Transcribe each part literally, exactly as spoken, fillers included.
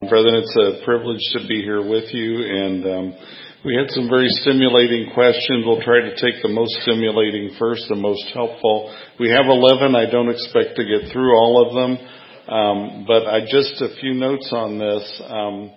Brethren, it's a privilege to be here with you, and um, we had some very stimulating questions. We'll try to take the most stimulating first, the most helpful. We have eleven. I don't expect to get through all of them, um, but I just a few notes on this. Um,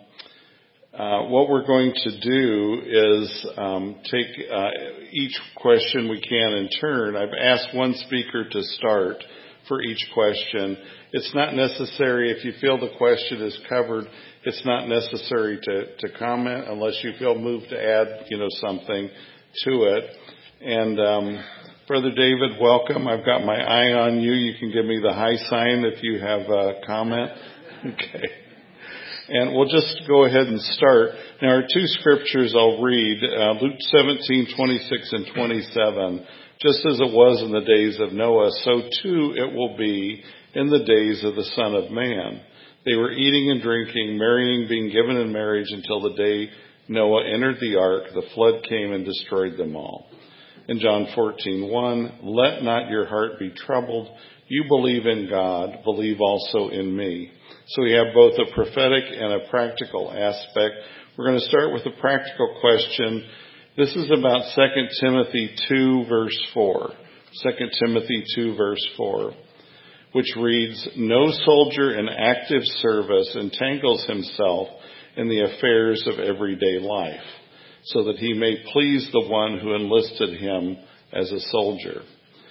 uh, what we're going to do is um, take uh, each question we can in turn. I've asked one speaker to start for each question. It's not necessary, if you feel the question is covered, it's not necessary to, to comment unless you feel moved to add, you know, something to it. And um, Brother David, welcome. I've got my eye on you. You can give me the high sign if you have a comment. Okay. And we'll just go ahead and start. There are two scriptures I'll read, uh, Luke seventeen, twenty-six and twenty-seven. Just as it was in the days of Noah, so too it will be in the days of the Son of Man. They were eating and drinking, marrying, being given in marriage until the day Noah entered the ark. The flood came and destroyed them all. In John fourteen one, let not your heart be troubled. You believe in God, believe also in me. So we have both a prophetic and a practical aspect. We're going to start with a practical question. This is about Second Timothy two, verse four. Second Timothy two, verse four, which reads, no soldier in active service entangles himself in the affairs of everyday life, so that he may please the one who enlisted him as a soldier.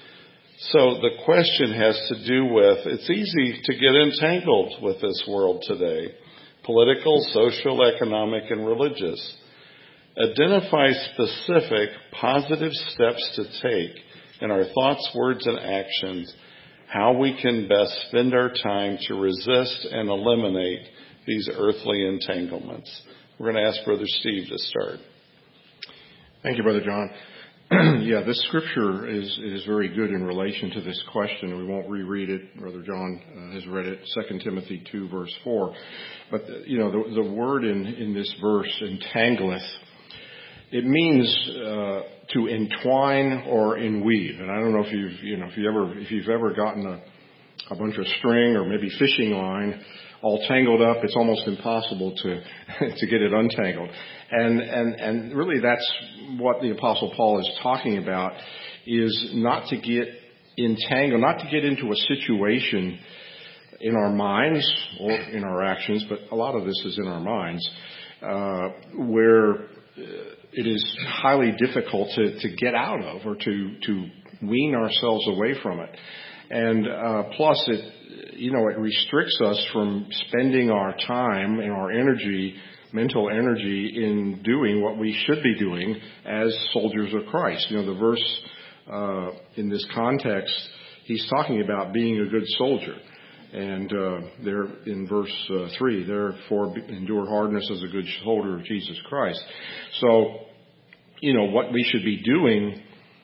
So the question has to do with, it's easy to get entangled with this world today, political, social, economic, and religious. Identify specific positive steps to take in our thoughts, words, and actions, how we can best spend our time to resist and eliminate these earthly entanglements. We're going to ask Brother Steve to start. Thank you, Brother John. Yeah, this scripture is is very good in relation to this question. We won't reread it. Brother John uh, has read it, Second Timothy two, verse four. But, you know, the, the word in, in this verse, entangleth, it means uh, to entwine or enweave. And I don't know if you've, you know, if you ever, if you've ever gotten a, a bunch of string or maybe fishing line all tangled up, it's almost impossible to to get it untangled. And and and really, that's what the Apostle Paul is talking about: is not to get entangled, not to get into a situation in our minds or in our actions, but a lot of this is in our minds, uh, where it is highly difficult to, to get out of or to, to wean ourselves away from it. And uh, plus, it, you know, it restricts us from spending our time and our energy, mental energy, in doing what we should be doing as soldiers of Christ. You know, the verse uh, in this context, he's talking about being a good soldier. And uh, there in verse uh, three, therefore endure hardness as a good soldier of Jesus Christ. So, you know, what we should be doing,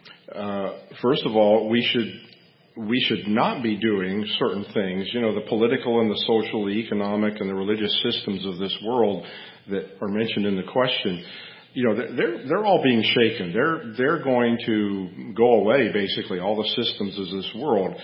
uh, first of all, we should we should not be doing certain things. You know, the political and the social, the economic and the religious systems of this world that are mentioned in the question, you know, they're they're all being shaken. They're they're going to go away, basically, all the systems of this world.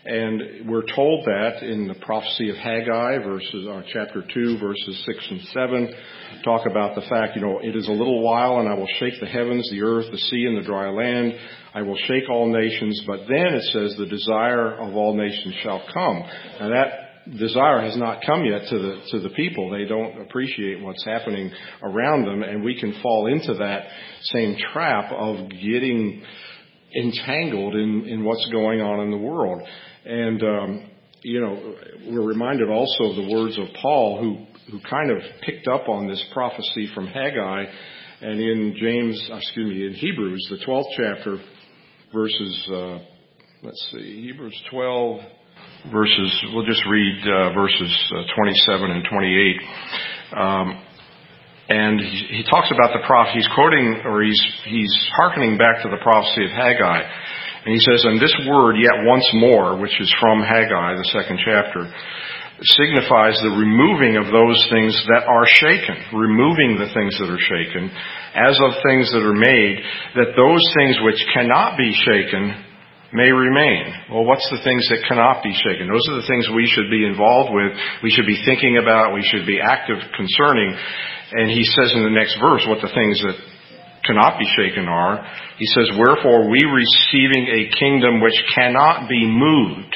And we're told that in the prophecy of Haggai, verses, uh, chapter two, verses six and seven, talk about the fact, you know, it is a little while and I will shake the heavens, the earth, the sea, and the dry land. I will shake all nations. But then it says the desire of all nations shall come. Now that desire has not come yet to the, to the people. They don't appreciate what's happening around them. And we can fall into that same trap of getting entangled in, in what's going on in the world. And, um, you know, we're reminded also of the words of Paul, who, who kind of picked up on this prophecy from Haggai. And in James, excuse me, in Hebrews, the twelfth chapter, verses, uh, let's see, Hebrews twelve, verses, we'll just read uh, verses uh, twenty-seven and twenty-eight. Um, and he, he talks about the prophet, he's quoting, or he's, he's hearkening back to the prophecy of Haggai. And he says, and this word, yet once more, which is from Haggai, the second chapter, signifies the removing of those things that are shaken, removing the things that are shaken, as of things that are made, that those things which cannot be shaken may remain. Well, what's the things that cannot be shaken? Those are the things we should be involved with, we should be thinking about, we should be active concerning. And he says in the next verse what the things that cannot be shaken are. He says, wherefore we receiving a kingdom which cannot be moved.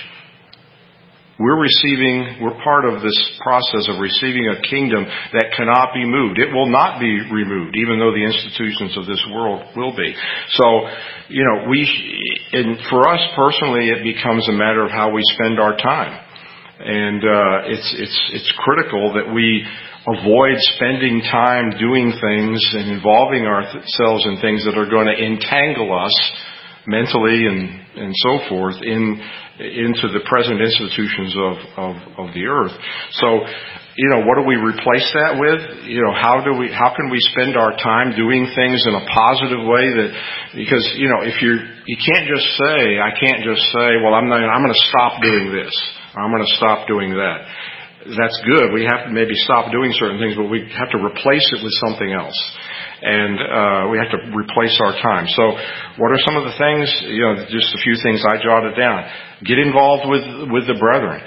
We're receiving, we're part of this process of receiving a kingdom that cannot be moved. It will not be removed, even though the institutions of this world will be. So, you know, we, and for us personally, it becomes a matter of how we spend our time. And, uh, it's, it's, it's critical that we avoid spending time doing things and involving ourselves in things that are going to entangle us mentally and, and so forth in, into the present institutions of, of, of the earth. So, you know, what do we replace that with? You know, how do we, how can we spend our time doing things in a positive way that, because, you know, if you're, you can't just say, I can't just say, well, I'm not, I'm going to stop doing this, or I'm going to stop doing that. That's good. We have to maybe stop doing certain things, but we have to replace it with something else. And uh we have to replace our time. So what are some of the things, you know, just a few things I jotted down. Get involved with, with the brethren.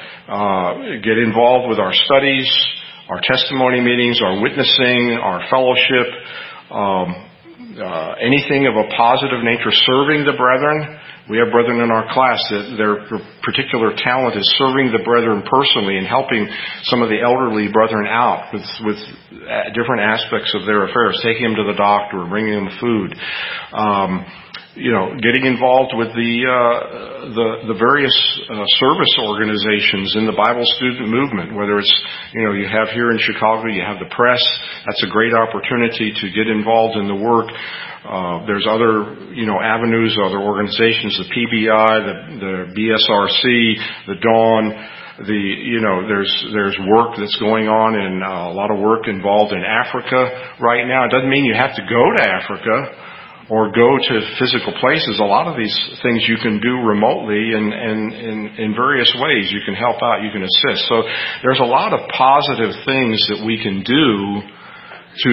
Uh get involved with our studies, our testimony meetings, our witnessing, our fellowship, um uh anything of a positive nature, serving the brethren. We have brethren in our class that their particular talent is serving the brethren personally and helping some of the elderly brethren out with, with different aspects of their affairs, taking them to the doctor, bringing them food. Um, you know, getting involved with the uh, the, the various uh, service organizations in the Bible student movement, whether it's, you know, you have here in Chicago, you have the press. That's a great opportunity to get involved in the work. Uh, there's other, you know, avenues, other organizations, the P B I, the, the B S R C, the Dawn, the, you know, there's, there's work that's going on and uh, a lot of work involved in Africa right now. It doesn't mean you have to go to Africa or go to physical places. A lot of these things you can do remotely and, and, and in various ways. You can help out, you can assist. So there's a lot of positive things that we can do to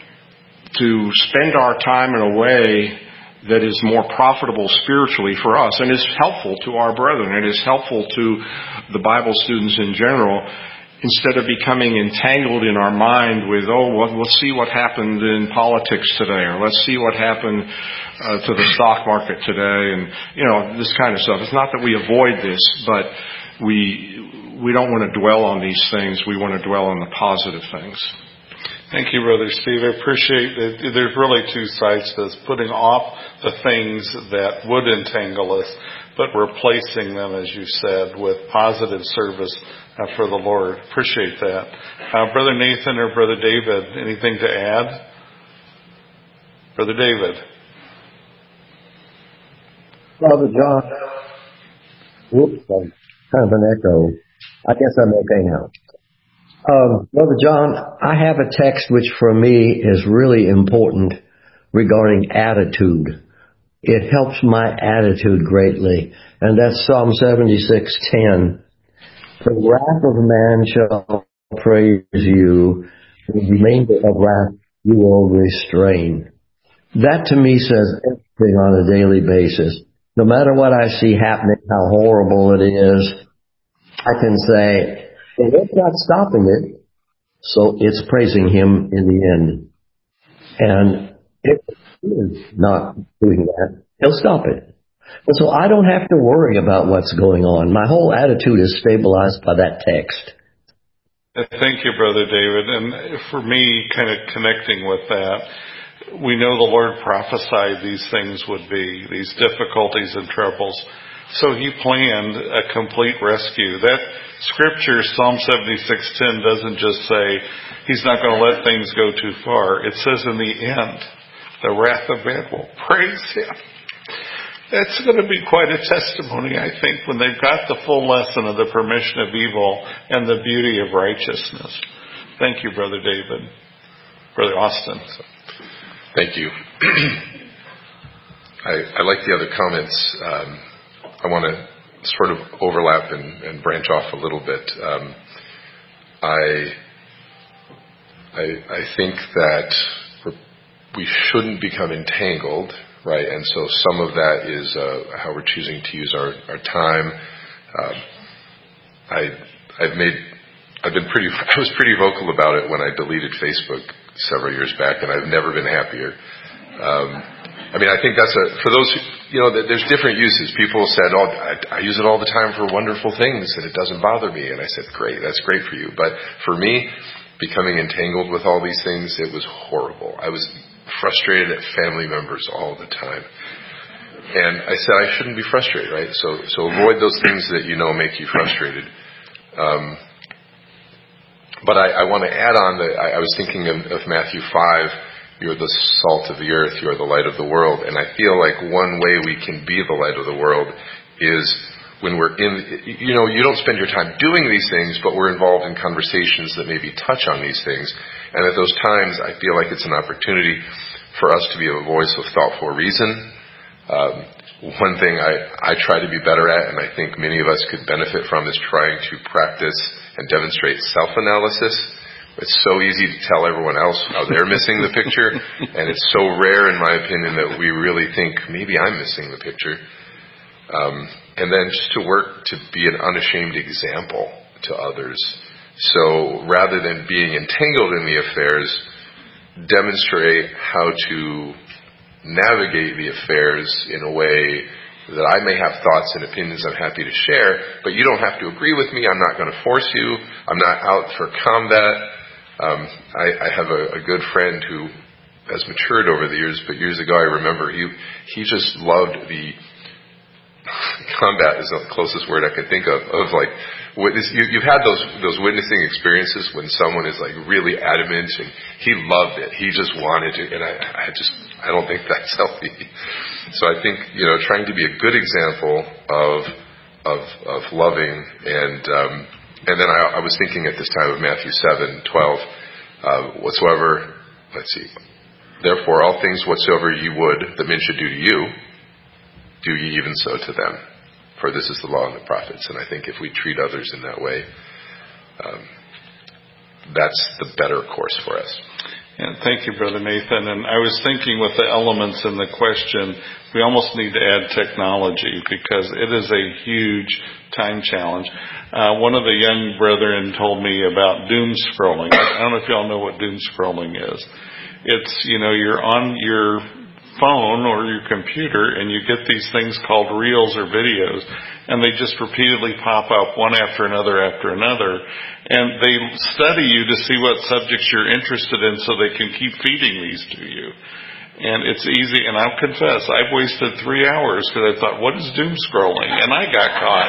to spend our time in a way that is more profitable spiritually for us and is helpful to our brethren. It is helpful to the Bible students in general, instead of becoming entangled in our mind with, oh, well, let's see what happened in politics today, or let's see what happened uh, to the stock market today, and, you know, this kind of stuff. It's not that we avoid this, but we we don't want to dwell on these things. We want to dwell on the positive things. Thank you, Brother Steve. I appreciate that. There's really two sides to this, putting off the things that would entangle us, but replacing them, as you said, with positive service uh, for the Lord. Appreciate that. Uh, Brother Nathan or Brother David, anything to add? Brother David. Brother John. Whoops, kind of an echo. I guess I'm okay now. Um, Brother John, I have a text which for me is really important regarding attitude. It helps my attitude greatly, and that's Psalm seventy-six ten. The wrath of man shall praise you, the remainder of wrath you will restrain. That to me says everything on a daily basis. No matter what I see happening, how horrible it is, I can say, and it's not stopping it, so it's praising Him in the end. And if He is not doing that, He'll stop it. And so I don't have to worry about what's going on. My whole attitude is stabilized by that text. Thank you, Brother David. And for me, kind of connecting with that, we know the Lord prophesied these things would be, these difficulties and troubles. So He planned a complete rescue. That scripture, Psalm seventy-six ten, doesn't just say He's not going to let things go too far. It says in the end, the wrath of man will praise Him. That's going to be quite a testimony, I think, when they've got the full lesson of the permission of evil and the beauty of righteousness. Thank you, Brother David. Brother Austin. Thank you. I, I like the other comments. Um, I want to sort of overlap and, and branch off a little bit. Um, I, I I think that we're, we shouldn't become entangled right? And so some of that is uh, how we're choosing to use our, our time. Um, I, I've made, I've been pretty, I was pretty vocal about it when I deleted Facebook several years back, and I've never been happier. Um, I mean, I think that's a, for those, who, you know, there's different uses. People said, oh, I, I use it all the time for wonderful things, and it doesn't bother me. And I said, great, that's great for you. But for me, becoming entangled with all these things, it was horrible. I was frustrated at family members all the time. And I said I shouldn't be frustrated, right? So so avoid those things that you know make you frustrated. Um, but I, I want to add on that I, I was thinking of, of Matthew five, you're the salt of the earth, you're the light of the world. And I feel like one way we can be the light of the world is when we're in, you know, you don't spend your time doing these things, but we're involved in conversations that maybe touch on these things. And at those times, I feel like it's an opportunity for us to be a voice of thoughtful reason. Um, one thing I, I try to be better at, and I think many of us could benefit from, is trying to practice and demonstrate self-analysis. It's so easy to tell everyone else how they're missing the picture, and it's so rare, in my opinion, that we really think, maybe I'm missing the picture. Um, and then just to work to be an unashamed example to others. So rather than being entangled in the affairs, demonstrate how to navigate the affairs in a way that I may have thoughts and opinions I'm happy to share, but you don't have to agree with me. I'm not going to force you. I'm not out for combat. Um, I, I have a, a good friend who has matured over the years, but years ago I remember he he just loved the combat is the closest word I could think of, of like witness. You, you've had those those witnessing experiences when someone is like really adamant, and he loved it. He just wanted to, and I, I just I don't think that's healthy. So I think, you know, trying to be a good example of of of loving, and um, and then I, I was thinking at this time of Matthew seven twelve, uh, whatsoever. Let's see. Therefore, all things whatsoever ye would that men should do to you, do ye even so to them. For this is the law and the prophets. And I think if we treat others in that way, um, that's the better course for us. Yeah, thank you, Brother Nathan. And I was thinking with the elements in the question, we almost need to add technology because it is a huge time challenge. Uh, one of the young brethren told me about doom scrolling. I don't know if y'all know what doom scrolling is. It's, you know, you're on your phone or your computer and you get these things called reels or videos, and they just repeatedly pop up one after another after another, and they study you to see what subjects you're interested in so they can keep feeding these to you. And it's easy, and I'll confess, I've wasted three hours because I thought, what is doom scrolling? And I got caught.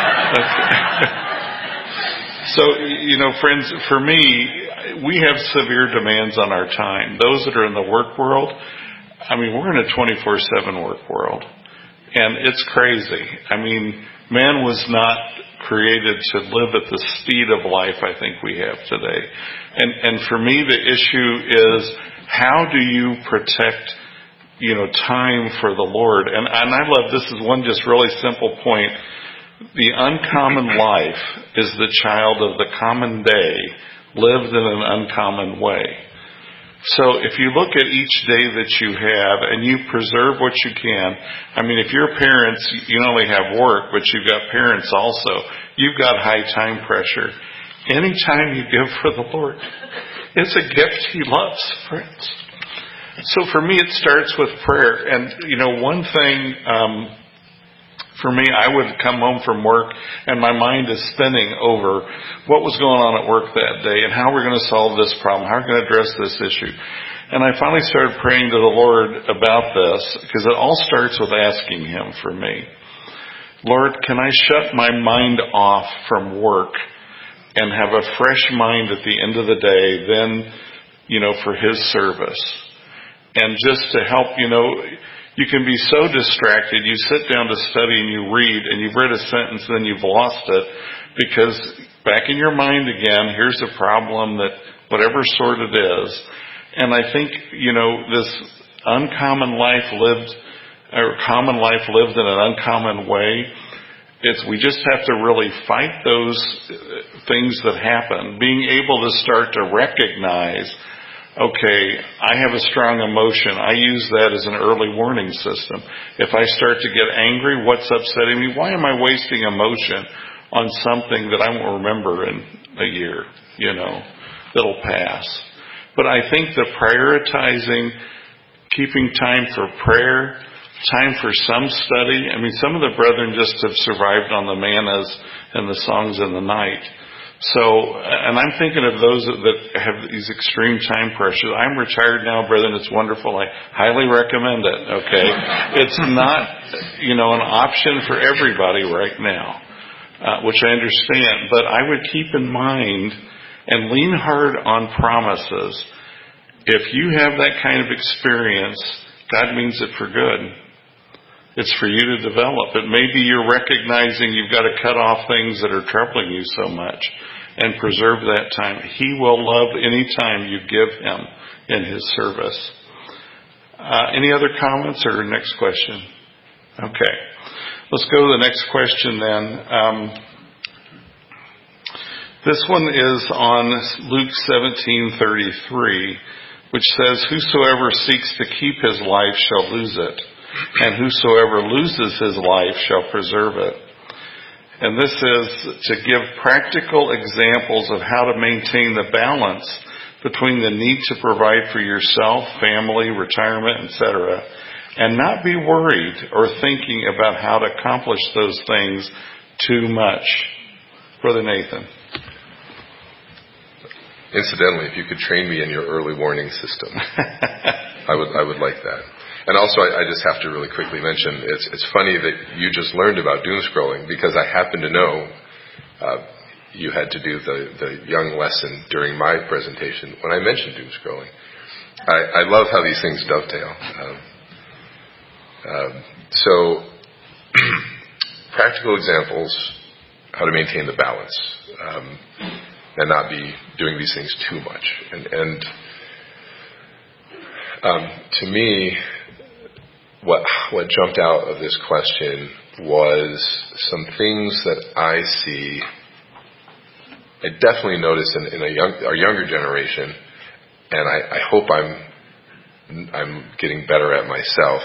So, you know, friends, for me, we have severe demands on our time. Those that are in the work world, I mean, we're in a twenty-four seven work world, and it's crazy. I mean, man was not created to live at the speed of life I think we have today. And and for me, the issue is, how do you protect, you know, time for the Lord? And, and I love, this is one just really simple point. The uncommon life is the child of the common day, lived in an uncommon way. So if you look at each day that you have and you preserve what you can, I mean, if you're parents, you not only have work, but you've got parents also. You've got high time pressure. Any time you give for the Lord, it's a gift He loves, friends. So for me, it starts with prayer. And, you know, one thing, um, for me, I would come home from work and my mind is spinning over what was going on at work that day and how we're going to solve this problem, how we're going to address this issue. And I finally started praying to the Lord about this, because it all starts with asking Him for me. Lord, can I shut my mind off from work and have a fresh mind at the end of the day, then, you know, for His service? And just to help, you know, you can be so distracted. You sit down to study and you read, and you've read a sentence, then you've lost it, because back in your mind again, here's a problem that whatever sort it is. And I think, you know, this uncommon life lived, or common life lived in an uncommon way, it's, we just have to really fight those things that happen. Being able to start to recognize okay, I have a strong emotion. I use that as an early warning system. If I start to get angry, what's upsetting me? Why am I wasting emotion on something that I won't remember in a year, you know, that'll pass? But I think the prioritizing, keeping time for prayer, time for some study. I mean, some of the brethren just have survived on the mannas and the songs in the night. So, and I'm thinking of those that have these extreme time pressures. I'm retired now, brethren. It's wonderful. I highly recommend it, okay? It's not, you know, an option for everybody right now, uh, which I understand. But I would keep in mind and lean hard on promises. If you have that kind of experience, God means it for good. It's for you to develop. It may be you're recognizing you've got to cut off things that are troubling you so much and preserve that time. He will love any time you give him in his service. Uh, any other comments or next question? Okay. Let's go to the next question then. Um, this one is on Luke seventeen thirty-three, which says, "Whosoever seeks to keep his life shall lose it, and whosoever loses his life shall preserve it." And this is to give practical examples of how to maintain the balance between the need to provide for yourself, family, retirement, et cetera, and not be worried or thinking about how to accomplish those things too much. Brother Nathan. Incidentally, if you could train me in your early warning system, I would I would like that. And also, I, I just have to really quickly mention, it's it's funny that you just learned about doom scrolling, because I happen to know uh, you had to do the, the young lesson during my presentation when I mentioned doom scrolling. I, I love how these things dovetail. Um, um, so, practical examples, how to maintain the balance, um, and not be doing these things too much. And, and um, to me, What what jumped out of this question was some things that I see, I definitely notice in, in a young, our younger generation, and I, I hope I'm I'm getting better at myself,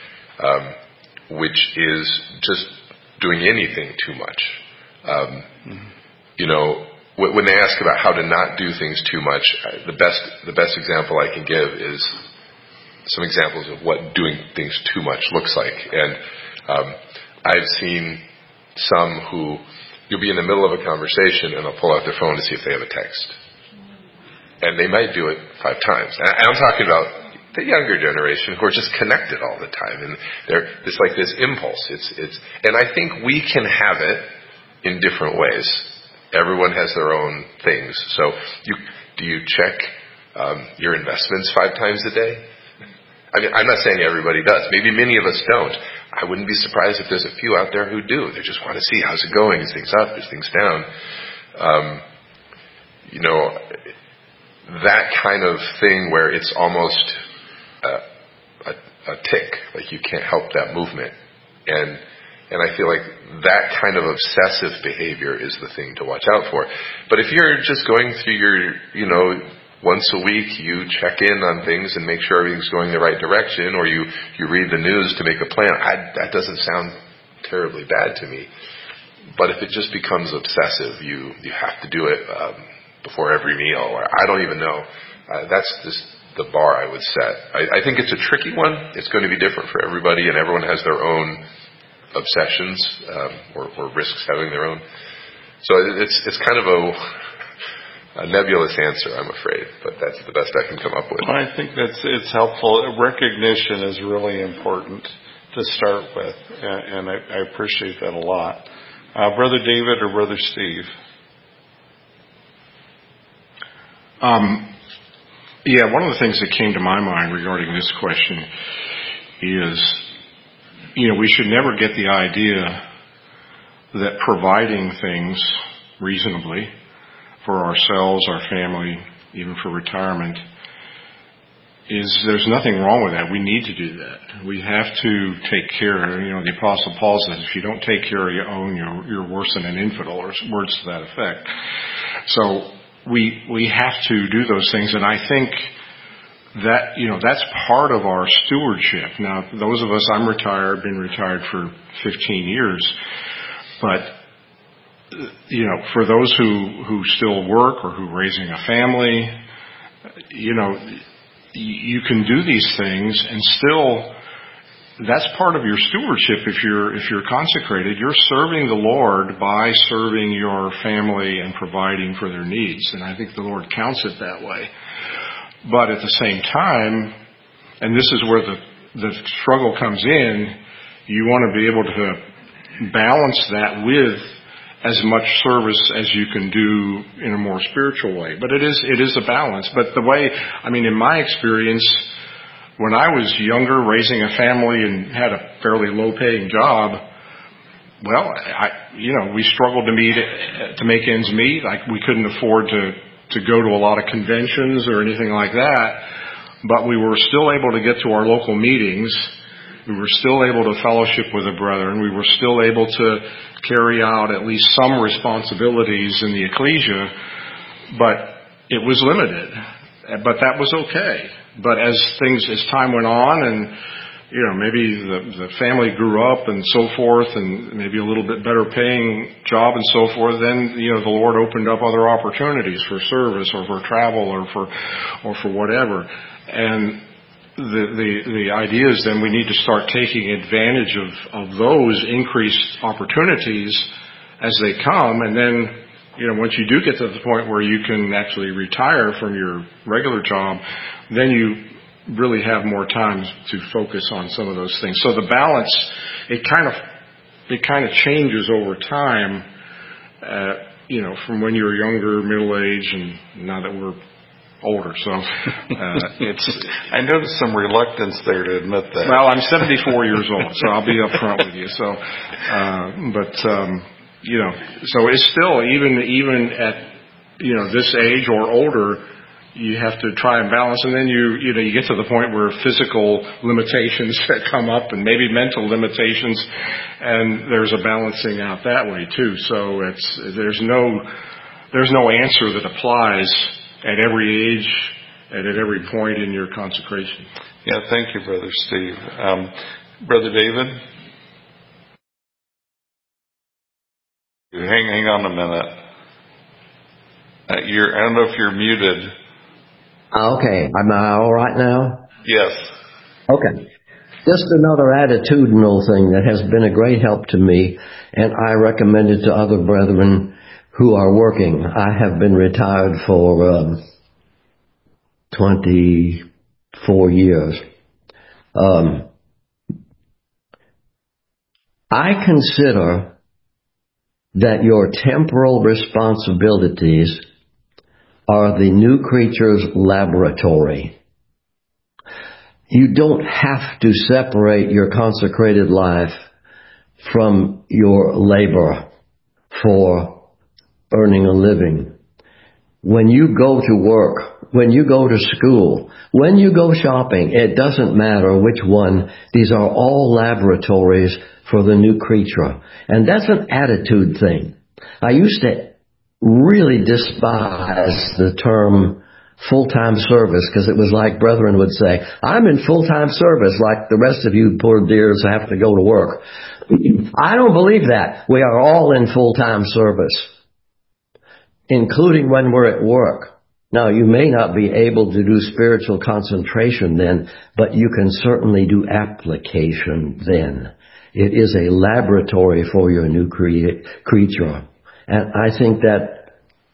um, which is just doing anything too much. Um, mm-hmm. You know, when they ask about how to not do things too much, the best the best example I can give is some examples of what doing things too much looks like. And um, I've seen some who, you'll be in the middle of a conversation and they'll pull out their phone to see if they have a text. And they might do it five times. And I'm talking about the younger generation who are just connected all the time. And they're, it's like this impulse. It's, it's, and I think we can have it in different ways. Everyone has their own things. So you, do you check um, your investments five times a day? I mean, I'm not saying everybody does. Maybe many of us don't. I wouldn't be surprised if there's a few out there who do. They just want to see how's it going. Is things up? Is things down? Um, you know, that kind of thing where it's almost a, a, a tick, like you can't help that movement. And and I feel like that kind of obsessive behavior is the thing to watch out for. But if you're just going through your, you know, once a week you check in on things and make sure everything's going the right direction, or you, you read the news to make a plan, I, that doesn't sound terribly bad to me. But if it just becomes obsessive, you, you have to do it um, before every meal, or I don't even know. Uh, that's just the bar I would set. I, I think it's a tricky one. It's going to be different for everybody, and everyone has their own obsessions um, or, or risks having their own. So it's it's kind of a... A nebulous answer, I'm afraid, but that's the best I can come up with. I think that's it's helpful. Recognition is really important to start with, and I, I appreciate that a lot. Uh, Brother David or Brother Steve? Um, yeah, one of the things that came to my mind regarding this question is, you know, we should never get the idea that providing things reasonably for ourselves, our family, even for retirement, is there's nothing wrong with that. We need to do that. We have to take care. You know, the Apostle Paul says, if you don't take care of your own, you're, you're worse than an infidel, or words to that effect. So we we have to do those things, and I think that, you know, that's part of our stewardship. Now, those of us, I'm retired, been retired for fifteen years, but, you know, for those who, who still work or who are raising a family, you know, you can do these things and still, that's part of your stewardship. If you're, if you're consecrated, you're serving the Lord by serving your family and providing for their needs. And I think the Lord counts it that way. But at the same time, and this is where the, the struggle comes in, you want to be able to balance that with as much service as you can do in a more spiritual way. But it is, it is a balance. But the way, I mean, in my experience, when I was younger, raising a family and had a fairly low-paying job, well, I, you know, we struggled to meet to make ends meet. Like we couldn't afford to to go to a lot of conventions or anything like that, but we were still able to get to our local meetings. We were still able to fellowship with the brethren. We were still able to carry out at least some responsibilities in the ecclesia, but it was limited. But that was okay. But as things, as time went on and, you know, maybe the, the family grew up and so forth and maybe a little bit better paying job and so forth, then, you know, the Lord opened up other opportunities for service or for travel or for, or for whatever. And the, the, the idea is then we need to start taking advantage of, of those increased opportunities as they come. And then, you know, once you do get to the point where you can actually retire from your regular job, then you really have more time to focus on some of those things. So the balance, it kind of, it kind of changes over time, uh, you know, from when you're younger, middle age, and now that we're older. So, uh, it's, I noticed some reluctance there to admit that. Well, I'm seventy-four years old, so I'll be up front with you. So, uh, but, um, you know, so it's still, even, even at, you know, this age or older, you have to try and balance, and then you you know you get to the point where physical limitations come up, and maybe mental limitations, and there's a balancing out that way too. So it's there's no there's no answer that applies at every age and at every point in your consecration. Yeah, thank you, Brother Steve. Um, Brother David, hang hang on a minute. Uh, you're I don't know if you're muted. Okay, am I all right now? Yes. Okay. Just another attitudinal thing that has been a great help to me, and I recommend it to other brethren who are working. I have been retired for um, twenty-four years. Um, I consider that your temporal responsibilities are the new creature's laboratory. You don't have to separate your consecrated life from your labor for earning a living. When you go to work, when you go to school, when you go shopping, it doesn't matter which one. These are all laboratories for the new creature. And that's an attitude thing. I used to really despise the term full-time service because it was like brethren would say, I'm in full-time service like the rest of you poor dears have to go to work. I don't believe that. We are all in full-time service, including when we're at work. Now, you may not be able to do spiritual concentration then, but you can certainly do application then. It is a laboratory for your new crea- creature. And I think that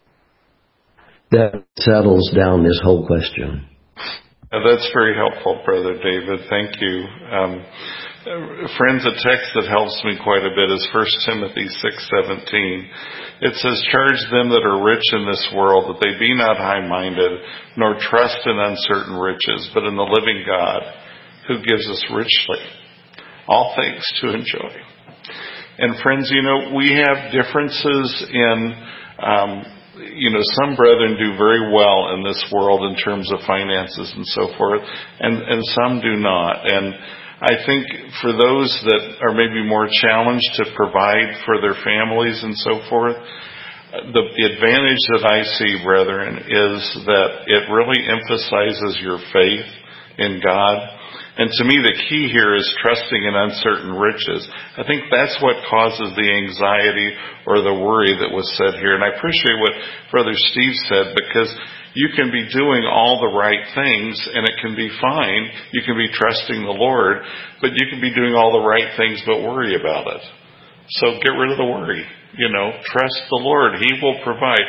that settles down this whole question. Uh, that's very helpful, Brother David. Thank you. Um, friends, a text that helps me quite a bit is First Timothy six seventeen. It says, charge them that are rich in this world that they be not high-minded, nor trust in uncertain riches, but in the living God, who gives us richly all things to enjoy. And friends, you know, we have differences in, um, you know, some brethren do very well in this world in terms of finances and so forth, and, and some do not. And I think for those that are maybe more challenged to provide for their families and so forth, the, the advantage that I see, brethren, is that it really emphasizes your faith in God. And to me, the key here is trusting in uncertain riches. I think that's what causes the anxiety or the worry that was said here. And I appreciate what Brother Steve said, because you can be doing all the right things and it can be fine. You can be trusting the Lord, but you can be doing all the right things but worry about it. So get rid of the worry. You know, trust the Lord. He will provide.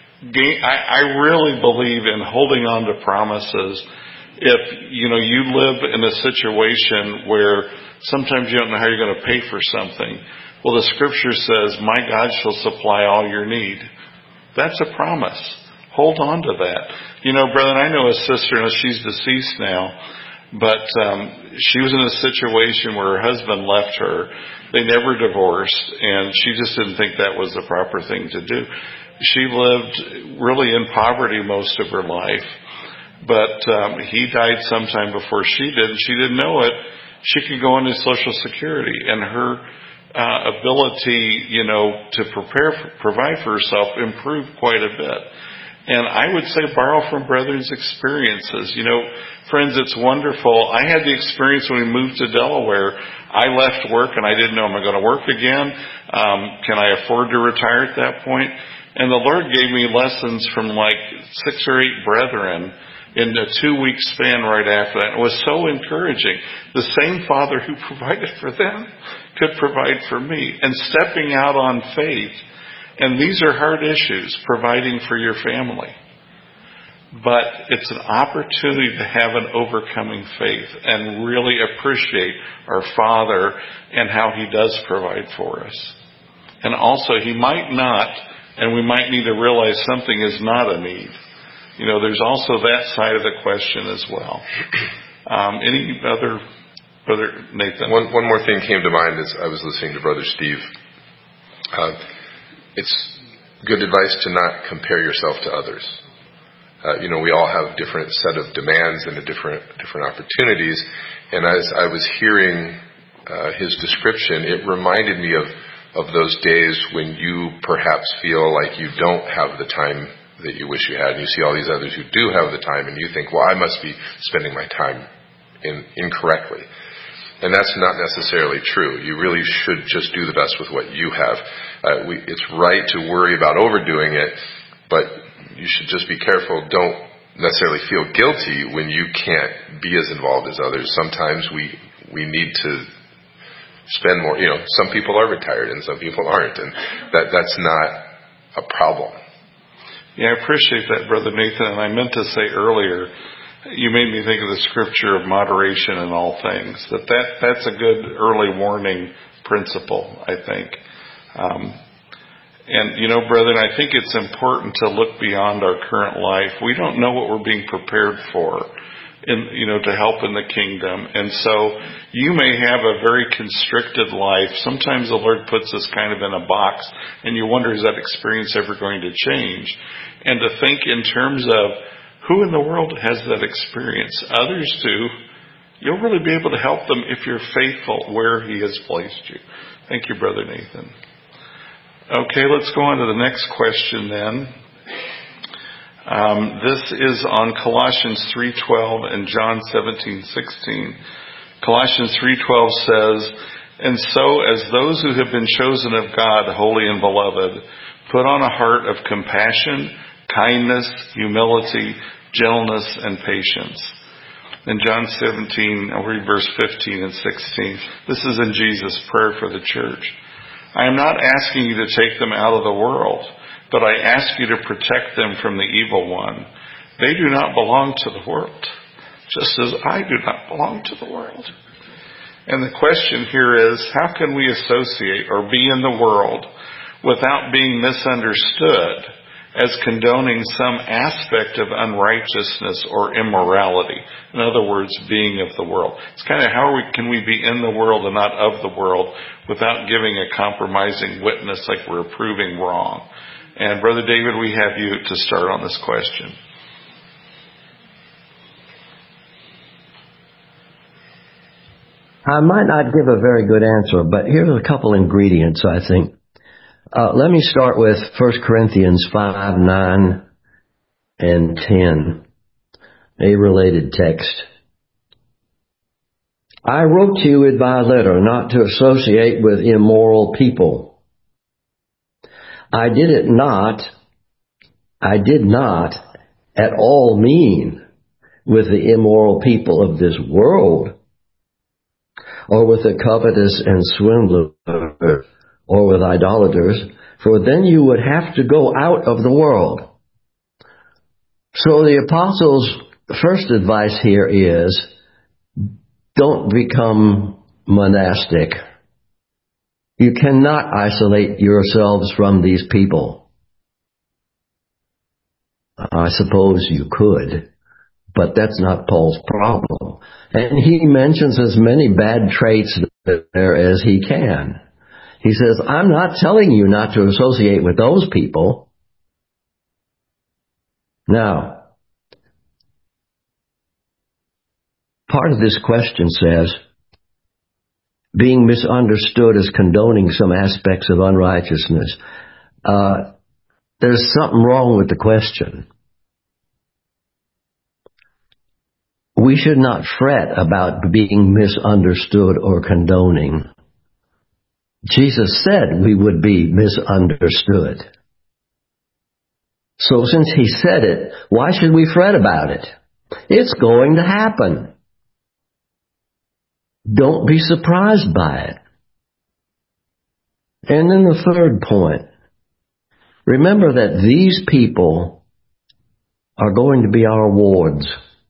I really believe in holding on to promises. If, you know, you live in a situation where sometimes you don't know how you're going to pay for something, well, the Scripture says, my God shall supply all your need. That's a promise. Hold on to that. You know, brethren, I know a sister, and she's deceased now, but um, she was in a situation where her husband left her. They never divorced, and she just didn't think that was the proper thing to do. She lived really in poverty most of her life. But um, he died sometime before she did, and she didn't know it. She could go into Social Security, and her uh, ability, you know, to prepare, for, provide for herself improved quite a bit. And I would say borrow from brethren's experiences. You know, friends, it's wonderful. I had the experience when we moved to Delaware. I left work, and I didn't know, am I going to work again? Um, can I afford to retire at that point? And the Lord gave me lessons from like six or eight brethren in a two-week span right after that. It was so encouraging. The same Father who provided for them could provide for me. And stepping out on faith, and these are hard issues, providing for your family. But it's an opportunity to have an overcoming faith and really appreciate our Father and how He does provide for us. And also, He might not, and we might need to realize something is not a need. You know, there's also that side of the question as well. Um, any other, Brother Nathan? One, one more thing came to mind as I was listening to Brother Steve. Uh, it's good advice to not compare yourself to others. Uh, you know, we all have different set of demands and a different different opportunities. And as I was hearing uh, his description, it reminded me of of those days when you perhaps feel like you don't have the time that you wish you had, and you see all these others who do have the time, and you think, well, I must be spending my time in, incorrectly. And that's not necessarily true. You really should just do the best with what you have. Uh, we, it's right to worry about overdoing it, but you should just be careful. Don't necessarily feel guilty when you can't be as involved as others. Sometimes we we need to spend more. You know, some people are retired and some people aren't, and that that's not a problem. Yeah, I appreciate that, Brother Nathan. And I meant to say earlier, you made me think of the scripture of moderation in all things. That, that that's a good early warning principle, I think. Um, and, you know, brethren, I think it's important to look beyond our current life. We don't know what we're being prepared for, in, you know, to help in the kingdom. And so you may have a very constricted life. Sometimes the Lord puts us kind of in a box, and you wonder, is that experience ever going to change? And to think in terms of who in the world has that experience? Others do. You'll really be able to help them if you're faithful where He has placed you. Thank you, Brother Nathan. Okay, let's go on to the next question then. Um, this is on Colossians three twelve and John seventeen sixteen. Colossians three twelve says, and so as those who have been chosen of God, holy and beloved, put on a heart of compassion, kindness, humility, gentleness, and patience. In John seventeen, I'll read verse fifteen and sixteen. This is in Jesus' prayer for the church. I am not asking you to take them out of the world, but I ask you to protect them from the evil one. They do not belong to the world, just as I do not belong to the world. And the question here is, how can we associate or be in the world without being misunderstood as condoning some aspect of unrighteousness or immorality? In other words, being of the world. It's kind of how we, can we be in the world and not of the world without giving a compromising witness like we're proving wrong? And Brother David, we have you to start on this question. I might not give a very good answer, but here's a couple ingredients, I think. Uh, let me start with First Corinthians five, nine, and ten, a related text. I wrote to you by letter not to associate with immoral people. I did it not, I did not at all mean with the immoral people of this world, or with the covetous and swindlers, or with idolaters, for then you would have to go out of the world. So the apostles' first advice here is, don't become monastic. You cannot isolate yourselves from these people. I suppose you could, but that's not Paul's problem. And he mentions as many bad traits there as he can. He says, I'm not telling you not to associate with those people. Now, part of this question says, being misunderstood as condoning some aspects of unrighteousness. Uh, there's something wrong with the question. We should not fret about being misunderstood or condoning. Jesus said we would be misunderstood. So since he said it, why should we fret about it? It's going to happen. Don't be surprised by it. And then the third point. Remember that these people are going to be our wards.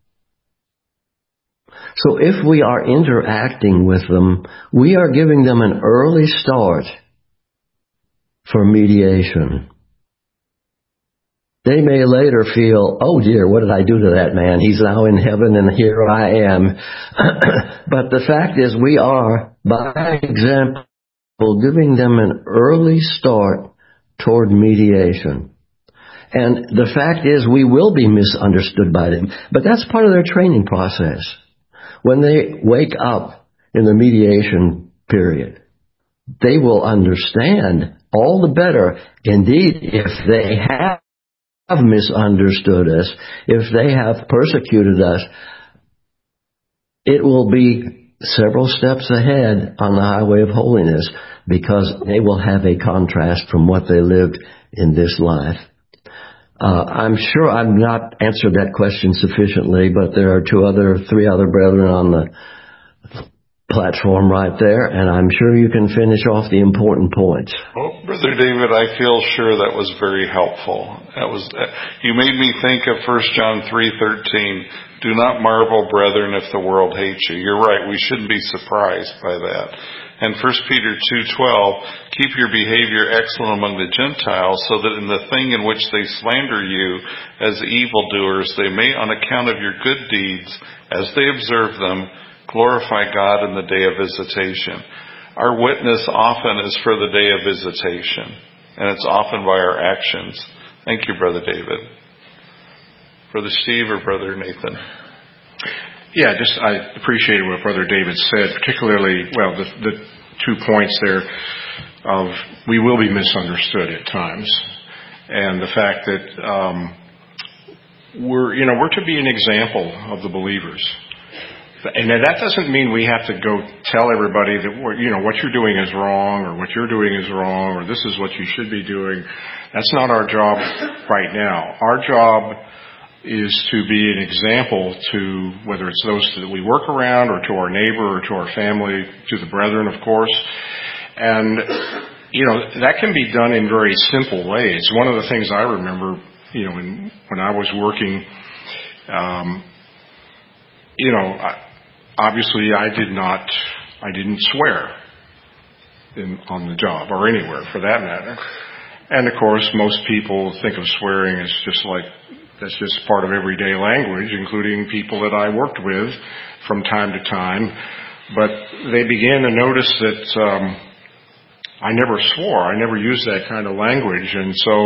So if we are interacting with them, we are giving them an early start for mediation. They may later feel, oh dear, what did I do to that man? He's now in heaven and here I am. But the fact is we are, by example, giving them an early start toward mediation. And the fact is we will be misunderstood by them. But that's part of their training process. When they wake up in the mediation period, they will understand all the better. Indeed, if they have have misunderstood us, if they have persecuted us, it will be several steps ahead on the highway of holiness because they will have a contrast from what they lived in this life. Uh, I'm sure I've not answered that question sufficiently, but there are two other, three other brethren on the platform right there, and I'm sure you can finish off the important points. Well, Brother David, I feel sure that was very helpful. That was, you made me think of First John three thirteen. Do not marvel, brethren, if the world hates you. You're right. We shouldn't be surprised by that. And First Peter two twelve, keep your behavior excellent among the Gentiles, so that in the thing in which they slander you as evildoers, they may, on account of your good deeds, as they observe them, glorify God in the day of visitation. Our witness often is for the day of visitation, and it's often by our actions. Thank you, Brother David. Brother Steve or Brother Nathan? Yeah, just I appreciated what Brother David said, particularly, well, the, the two points there of we will be misunderstood at times, and the fact that um, we're, you know, we're to be an example of the believers. And that doesn't mean we have to go tell everybody that, you know, what you're doing is wrong or what you're doing is wrong or this is what you should be doing. That's not our job right now. Our job is to be an example to, whether it's those that we work around or to our neighbor or to our family, to the brethren, of course. And, you know, that can be done in very simple ways. One of the things I remember, you know, when, when I was working, um, you know, I, obviously, I did not, I didn't swear in, on the job or anywhere for that matter. And of course, most people think of swearing as just like, that's just part of everyday language, including people that I worked with from time to time. But they began to notice that um, I never swore. I never used that kind of language. And so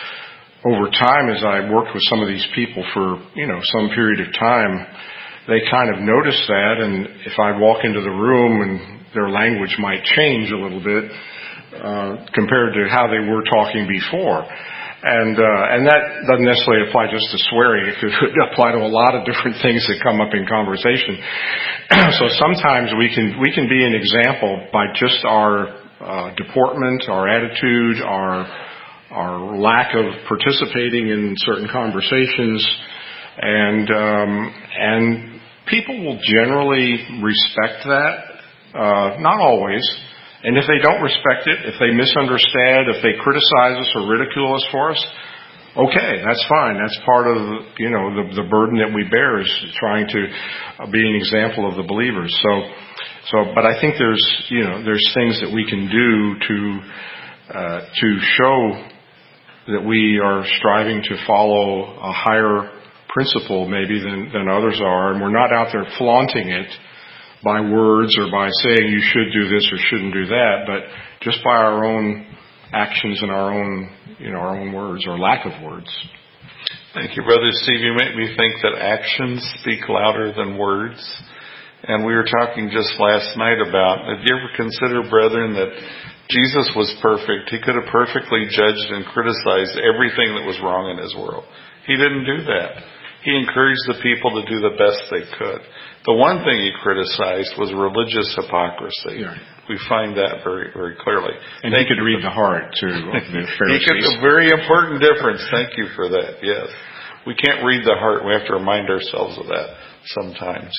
over time, as I worked with some of these people for, you know, some period of time, they kind of noticed that, and if I walk into the room and their language might change a little bit, uh, compared to how they were talking before. And uh, and that doesn't necessarily apply just to swearing. It could apply to a lot of different things that come up in conversation. So sometimes we can we can be an example by just our uh, deportment, our attitude, our our lack of participating in certain conversations, and um, and people will generally respect that. Uh, not always. And if they don't respect it, if they misunderstand, if they criticize us or ridicule us for us, okay, that's fine. That's part of, you know, the, the burden that we bear is trying to be an example of the believers. So, so, but I think there's, you know, there's things that we can do to, uh, to show that we are striving to follow a higher principle maybe than, than others are, and we're not out there flaunting it by words or by saying you should do this or shouldn't do that, but just by our own actions and our own, you know, our own words or lack of words. Thank you, Brother Steve. You make me think that actions speak louder than words. And we were talking just last night about, did you ever consider, brethren, that Jesus was perfect? He could have perfectly judged and criticized everything that was wrong in his world. He didn't do that. He encouraged the people to do the best they could. The one thing he criticized was religious hypocrisy. Yeah. We find that very, very clearly. And Thank he could read the heart, too, of the Pharisees. He could, a very important difference. Thank you for that, yes. We can't read the heart. We have to remind ourselves of that sometimes.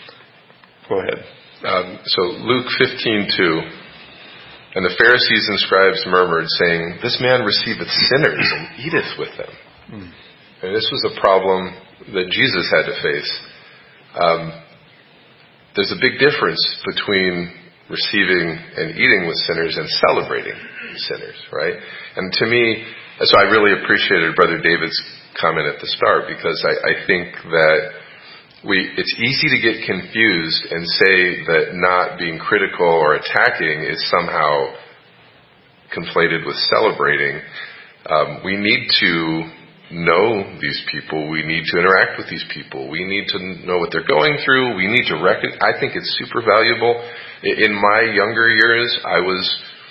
Go ahead. Um, so Luke fifteen two. And the Pharisees and scribes murmured, saying, "This man receiveth sinners and eateth with them." Mm. And this was a problem that Jesus had to face. Um, there's a big difference between receiving and eating with sinners and celebrating sinners, right? And to me, so I really appreciated Brother David's comment at the start, because I, I think that we it's easy to get confused and say that not being critical or attacking is somehow conflated with celebrating. Um, we need to know these people. We need to interact with these people. We need to know what they're going through. We need to reckon. I think it's super valuable. In my younger years, I was,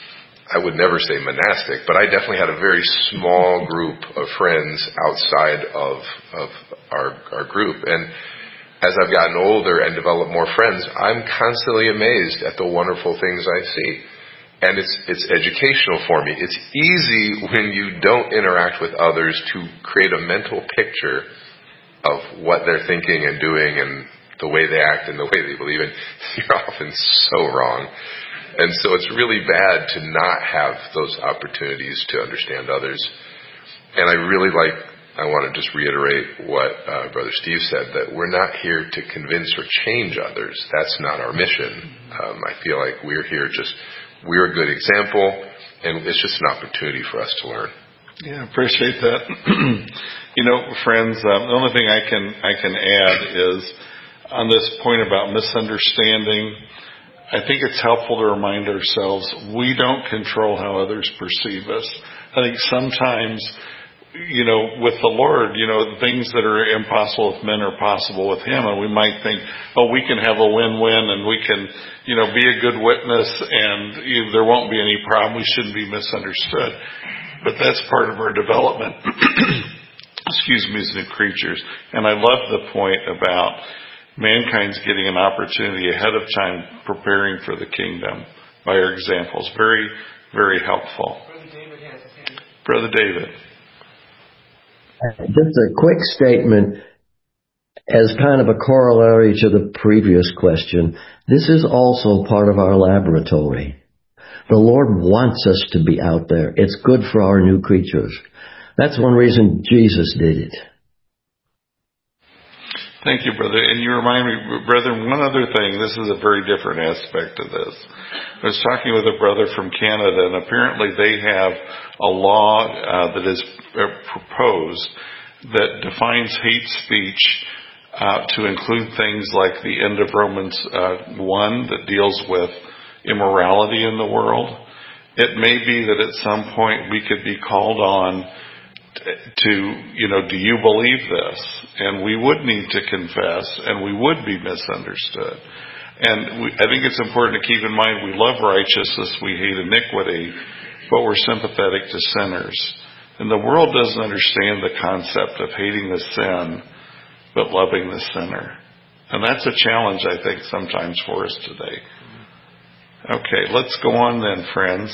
I would never say monastic, but I definitely had a very small group of friends outside of, of our, our group. And as I've gotten older and developed more friends, I'm constantly amazed at the wonderful things I see. And it's it's educational for me. It's easy when you don't interact with others to create a mental picture of what they're thinking and doing and the way they act and the way they believe. And you're often so wrong. And so it's really bad to not have those opportunities to understand others. And I really like, I want to just reiterate what uh, Brother Steve said, that we're not here to convince or change others. That's not our mission. Um, I feel like we're here just... We're a good example, and it's just an opportunity for us to learn. Yeah, appreciate that. You know, friends, um, the only thing I can I can add is on this point about misunderstanding, I think it's helpful to remind ourselves we don't control how others perceive us. I think sometimes, you know, with the Lord, you know, the things that are impossible with men are possible with Him. And we might think, oh, we can have a win-win and we can, you know, be a good witness and you know, there won't be any problem. We shouldn't be misunderstood. But that's part of our development, excuse me, as new creatures. And I love the point about mankind's getting an opportunity ahead of time preparing for the kingdom by our examples. Very, very helpful. Brother David has his hand. Brother David. Just a quick statement as kind of a corollary to the previous question. This is also part of our laboratory. The Lord wants us to be out there. It's good for our new creatures. That's one reason Jesus did it. Thank you, brother. And you remind me, brethren, one other thing. This is a very different aspect of this. I was talking with a brother from Canada, and apparently they have a law uh, that is proposed that defines hate speech uh, to include things like the end of Romans uh, one that deals with immorality in the world. It may be that at some point we could be called on to, you know, do you believe this? And we would need to confess, and we would be misunderstood. And we, I think it's important to keep in mind we love righteousness, we hate iniquity, but we're sympathetic to sinners. And the world doesn't understand the concept of hating the sin, but loving the sinner. And that's a challenge, I think, sometimes for us today. Okay, let's go on then, friends.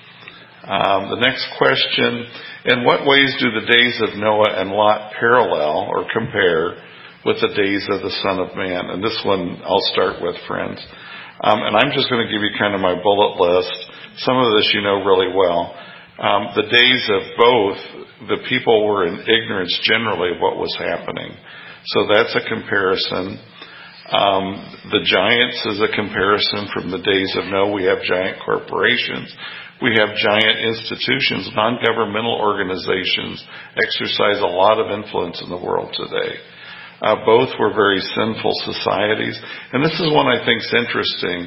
Um, the next question, in what ways do the days of Noah and Lot parallel or compare with the days of the Son of Man? And this one I'll start with, friends. Um, and I'm just going to give you kind of my bullet list. Some of this you know really well. Um, the days of both, the people were in ignorance generally of what was happening. So that's a comparison. Um, the giants is a comparison from the days of Noah. We have giant corporations. We have giant institutions. Non-governmental organizations exercise a lot of influence in the world today. Uh, both were very sinful societies. And this is one I think is interesting.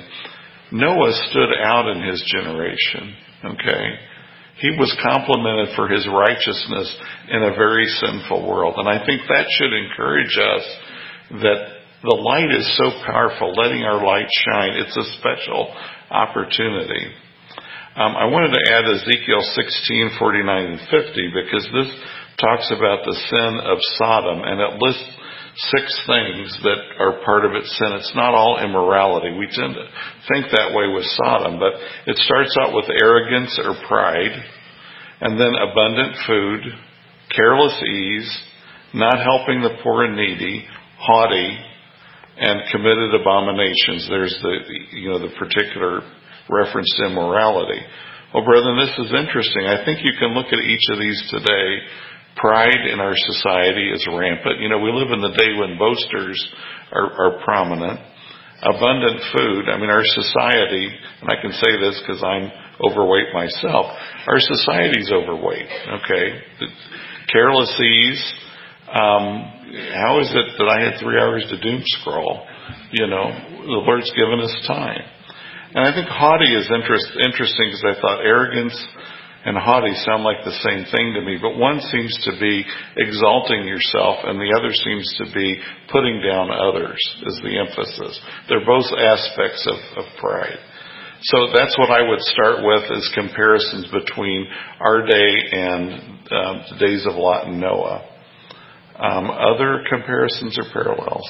Noah stood out in his generation. Okay? He was complimented for his righteousness in a very sinful world. And I think that should encourage us that the light is so powerful, letting our light shine. It's a special opportunity. Um, I wanted to add Ezekiel sixteen, forty-nine, and fifty because this talks about the sin of Sodom, and it lists six things that are part of its sin. It's not all immorality. We tend to think that way with Sodom, but it starts out with arrogance or pride, and then abundant food, careless ease, not helping the poor and needy, haughty, and committed abominations. There's the, you know, the particular reference to immorality. Well, brethren, this is interesting. I think you can look at each of these today. Pride in our society is rampant. You know, we live in the day when boasters are, are prominent. Abundant food. I mean, our society, and I can say this because I'm overweight myself, our society's overweight, okay? Careless ease. Um, how is it that I had three hours to doom scroll? You know, the Lord's given us time. And I think haughty is interest, interesting because I thought arrogance and haughty sound like the same thing to me, but one seems to be exalting yourself and the other seems to be putting down others is the emphasis. They're both aspects of, of pride. So that's what I would start with is comparisons between our day and um, the days of Lot and Noah. Um, other comparisons or parallels?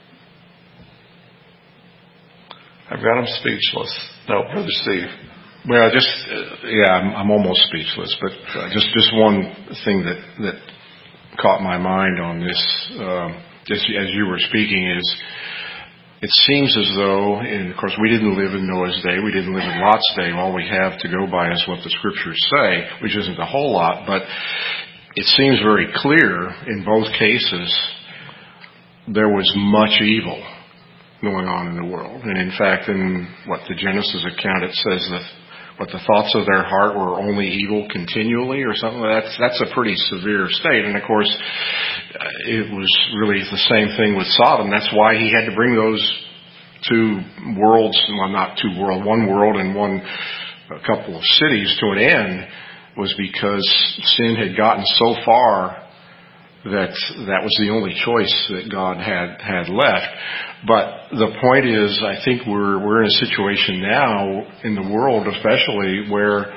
I've got him speechless. No, Brother Steve. Well, just uh, yeah, I'm, I'm almost speechless. But uh, just just one thing that that caught my mind on this, um, just as you were speaking, is it seems as though, and of course, we didn't live in Noah's day, we didn't live in Lot's day. All we have to go by is what the scriptures say, which isn't a whole lot, but it seems very clear in both cases there was much evil going on in the world. And in fact, in what the Genesis account, it says that what the thoughts of their heart were only evil continually or something. That's, that's a pretty severe state. And of course, it was really the same thing with Sodom. That's why he had to bring those two worlds, well, not two world, one world and one, a couple of cities to an end, was because sin had gotten so far that that was the only choice that God had, had left. But the point is, I think we're we're in a situation now in the world, especially, where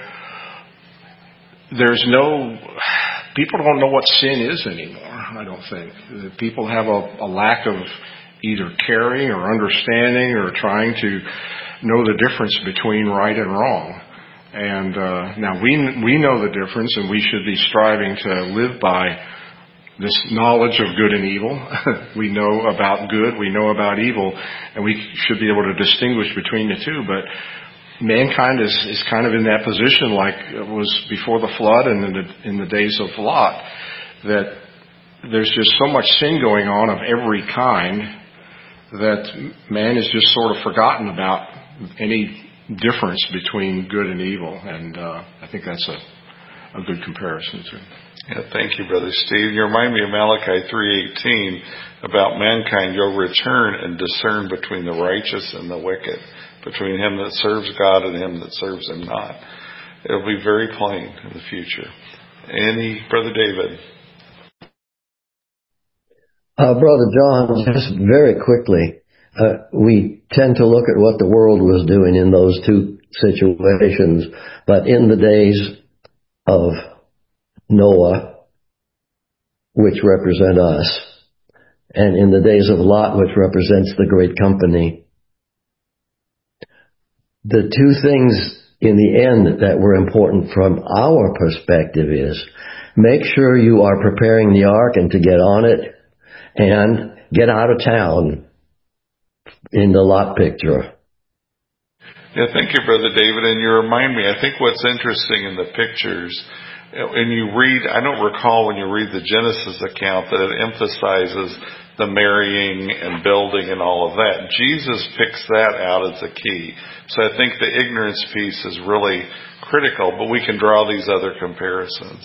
there's no people don't know what sin is anymore. I don't think people have a, a lack of either caring or understanding or trying to know the difference between right and wrong. And uh, now we we know the difference, and we should be striving to live by this knowledge of good and evil. We know about good, we know about evil, and we should be able to distinguish between the two. But mankind is, is kind of in that position like it was before the flood and in the, in the days of Lot, that there's just so much sin going on of every kind that man is just sort of forgotten about any difference between good and evil. And uh, I think that's a, a good comparison too. Yeah, thank you, Brother Steve. You remind me of Malachi three eighteen about mankind. You'll return and discern between the righteous and the wicked, between him that serves God and him that serves him not. It'll be very plain in the future. Any, Brother David? Uh, Brother John, just very quickly, uh, we tend to look at what the world was doing in those two situations, but in the days of Noah, which represent us, and in the days of Lot, which represents the great company, the two things in the end that were important from our perspective is make sure you are preparing the ark and to get on it, and get out of town in the Lot picture. Yeah, thank you, Brother David. And you remind me, I think what's interesting in the pictures, and you read, I don't recall when you read the Genesis account that it emphasizes the marrying and building and all of that. Jesus picks that out as a key. So I think the ignorance piece is really critical, but we can draw these other comparisons.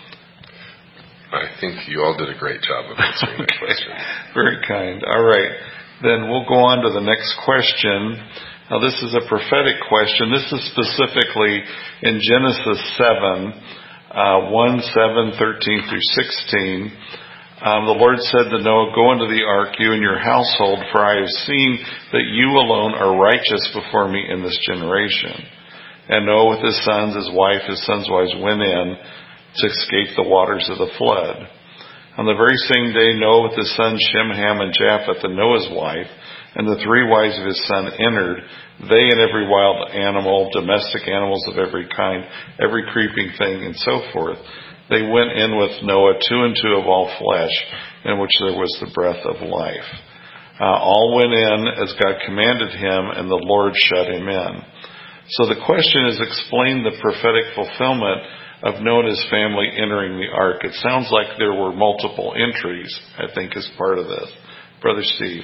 I think you all did a great job of answering that question. Very kind. All right. Then we'll go on to the next question. Now, this is a prophetic question. This is specifically in Genesis seven, uh, one, seven, thirteen through sixteen. Um, the Lord said to Noah, "Go into the ark, you and your household, for I have seen that you alone are righteous before me in this generation." And Noah with his sons, his wife, his sons' wives went in to escape the waters of the flood. On the very same day, Noah with his sons Shem, Ham, and Japheth, and Noah's wife, and the three wives of his son entered, they and every wild animal, domestic animals of every kind, every creeping thing, and so forth. They went in with Noah, two and two of all flesh, in which there was the breath of life. Uh, all went in as God commanded him, and the Lord shut him in. So the question is, explain the prophetic fulfillment of Noah and his family entering the ark. It sounds like there were multiple entries, I think, as part of this. Brother Steve.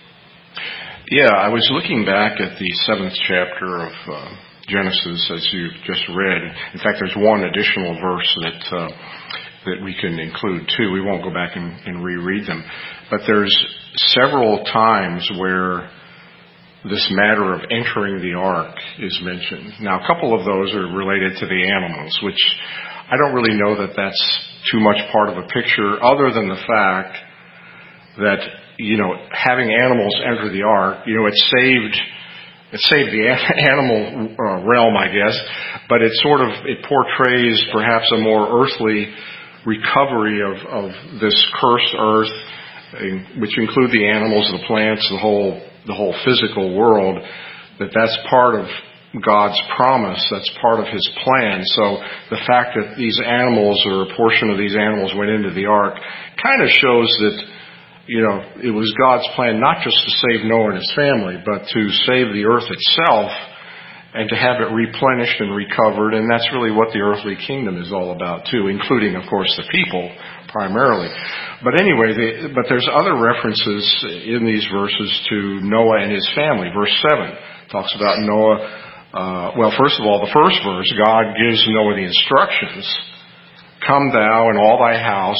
Yeah, I was looking back at the seventh chapter of uh, Genesis, as you just read. In fact, there's one additional verse that uh, that we can include too. We won't go back and, and reread them. But there's several times where this matter of entering the ark is mentioned. Now, a couple of those are related to the animals, which I don't really know that that's too much part of a picture, other than the fact that, you know, having animals enter the ark, you know, it saved it saved the animal uh, realm, I guess, but it sort of it portrays perhaps a more earthly recovery of, of this cursed earth, which include the animals, the plants, the whole the whole physical world, that that's part of God's promise, that's part of His plan. So the fact that these animals, or a portion of these animals, went into the ark kind of shows that, you know, it was God's plan not just to save Noah and his family, but to save the earth itself and to have it replenished and recovered. And that's really what the earthly kingdom is all about too, including, of course, the people primarily. But anyway, the, but there's other references in these verses to Noah and his family. Verse seven talks about Noah. Uh, well, first of all, the first verse, God gives Noah the instructions, "Come thou and all thy house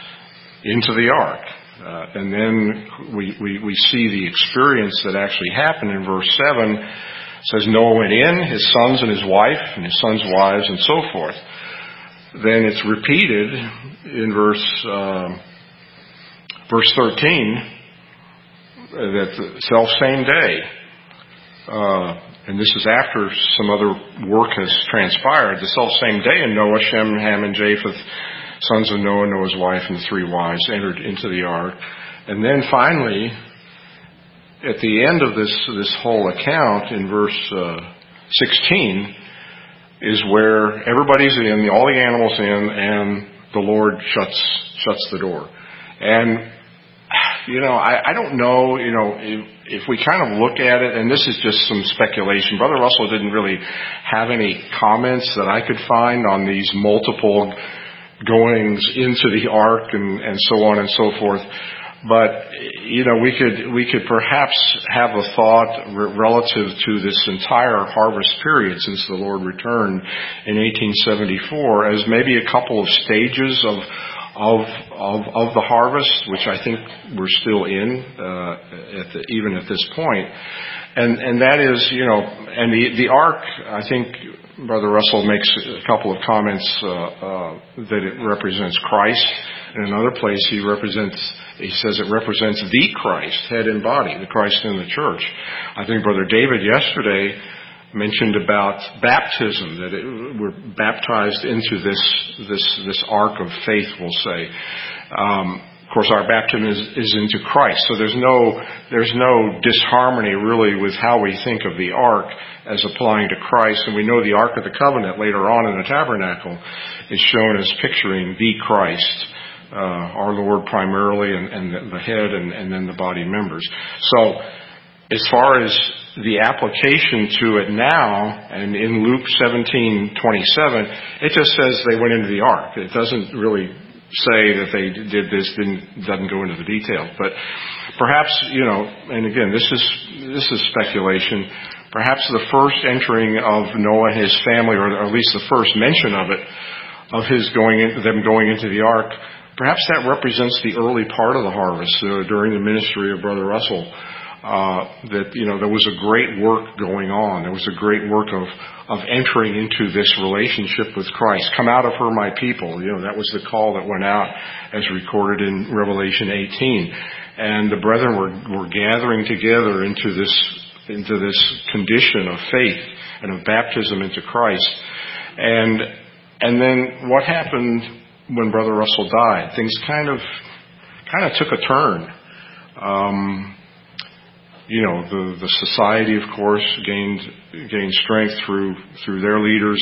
into the ark." Uh, and then we, we, we see the experience that actually happened in verse seven. It says Noah went in, his sons and his wife, and his sons' wives, and so forth. Then it's repeated in verse uh, verse thirteen that the self same day, uh, and this is after some other work has transpired. The self same day, and Noah, Shem, Ham, and Japheth, sons of Noah, Noah's wife, and the three wives entered into the ark. And then finally, at the end of this this whole account, in verse uh, sixteen. Is where everybody's in, all the animals in, and the Lord shuts shuts the door. And, you know, I, I don't know, you know, if, if we kind of look at it, and this is just some speculation. Brother Russell didn't really have any comments that I could find on these multiple goings into the ark and, and so on and so forth. But, you know, we could we could perhaps have a thought re- relative to this entire harvest period since the Lord returned in eighteen seventy-four as maybe a couple of stages of of of, of the harvest, which I think we're still in uh, at the, even at this point. And and that is, you know, and the the ark, I think Brother Russell makes a couple of comments uh, uh, that it represents Christ. In another place, he represents He says it represents the Christ, head and body, the Christ in the church. I think Brother David yesterday mentioned about baptism, that it, we're baptized into this this this ark of faith, we'll say. Um, of course, our baptism is, is into Christ, so there's no there's no disharmony really with how we think of the ark as applying to Christ. And we know the Ark of the Covenant later on in the tabernacle is shown as picturing the Christ, uh, our Lord primarily, and, and the head, and, and then the body members. So, as far as the application to it now, and in Luke seventeen twenty-seven, it just says they went into the ark. It doesn't really say that they did this, didn't, doesn't go into the details. But perhaps, you know, and again, this is this is speculation. Perhaps the first entering of Noah and his family, or at least the first mention of it, of his going in, them going into the ark, perhaps that represents the early part of the harvest uh, during the ministry of Brother Russell. Uh, that, you know, there was a great work going on. There was a great work of, of entering into this relationship with Christ. Come out of her, my people. You know, that was the call that went out as recorded in Revelation eighteen. And the brethren were, were gathering together into this, into this condition of faith and of baptism into Christ. And, and then what happened when Brother Russell died? Things kind of, kind of took a turn. Um, You know, the, the society, of course, gained gained strength through through their leaders,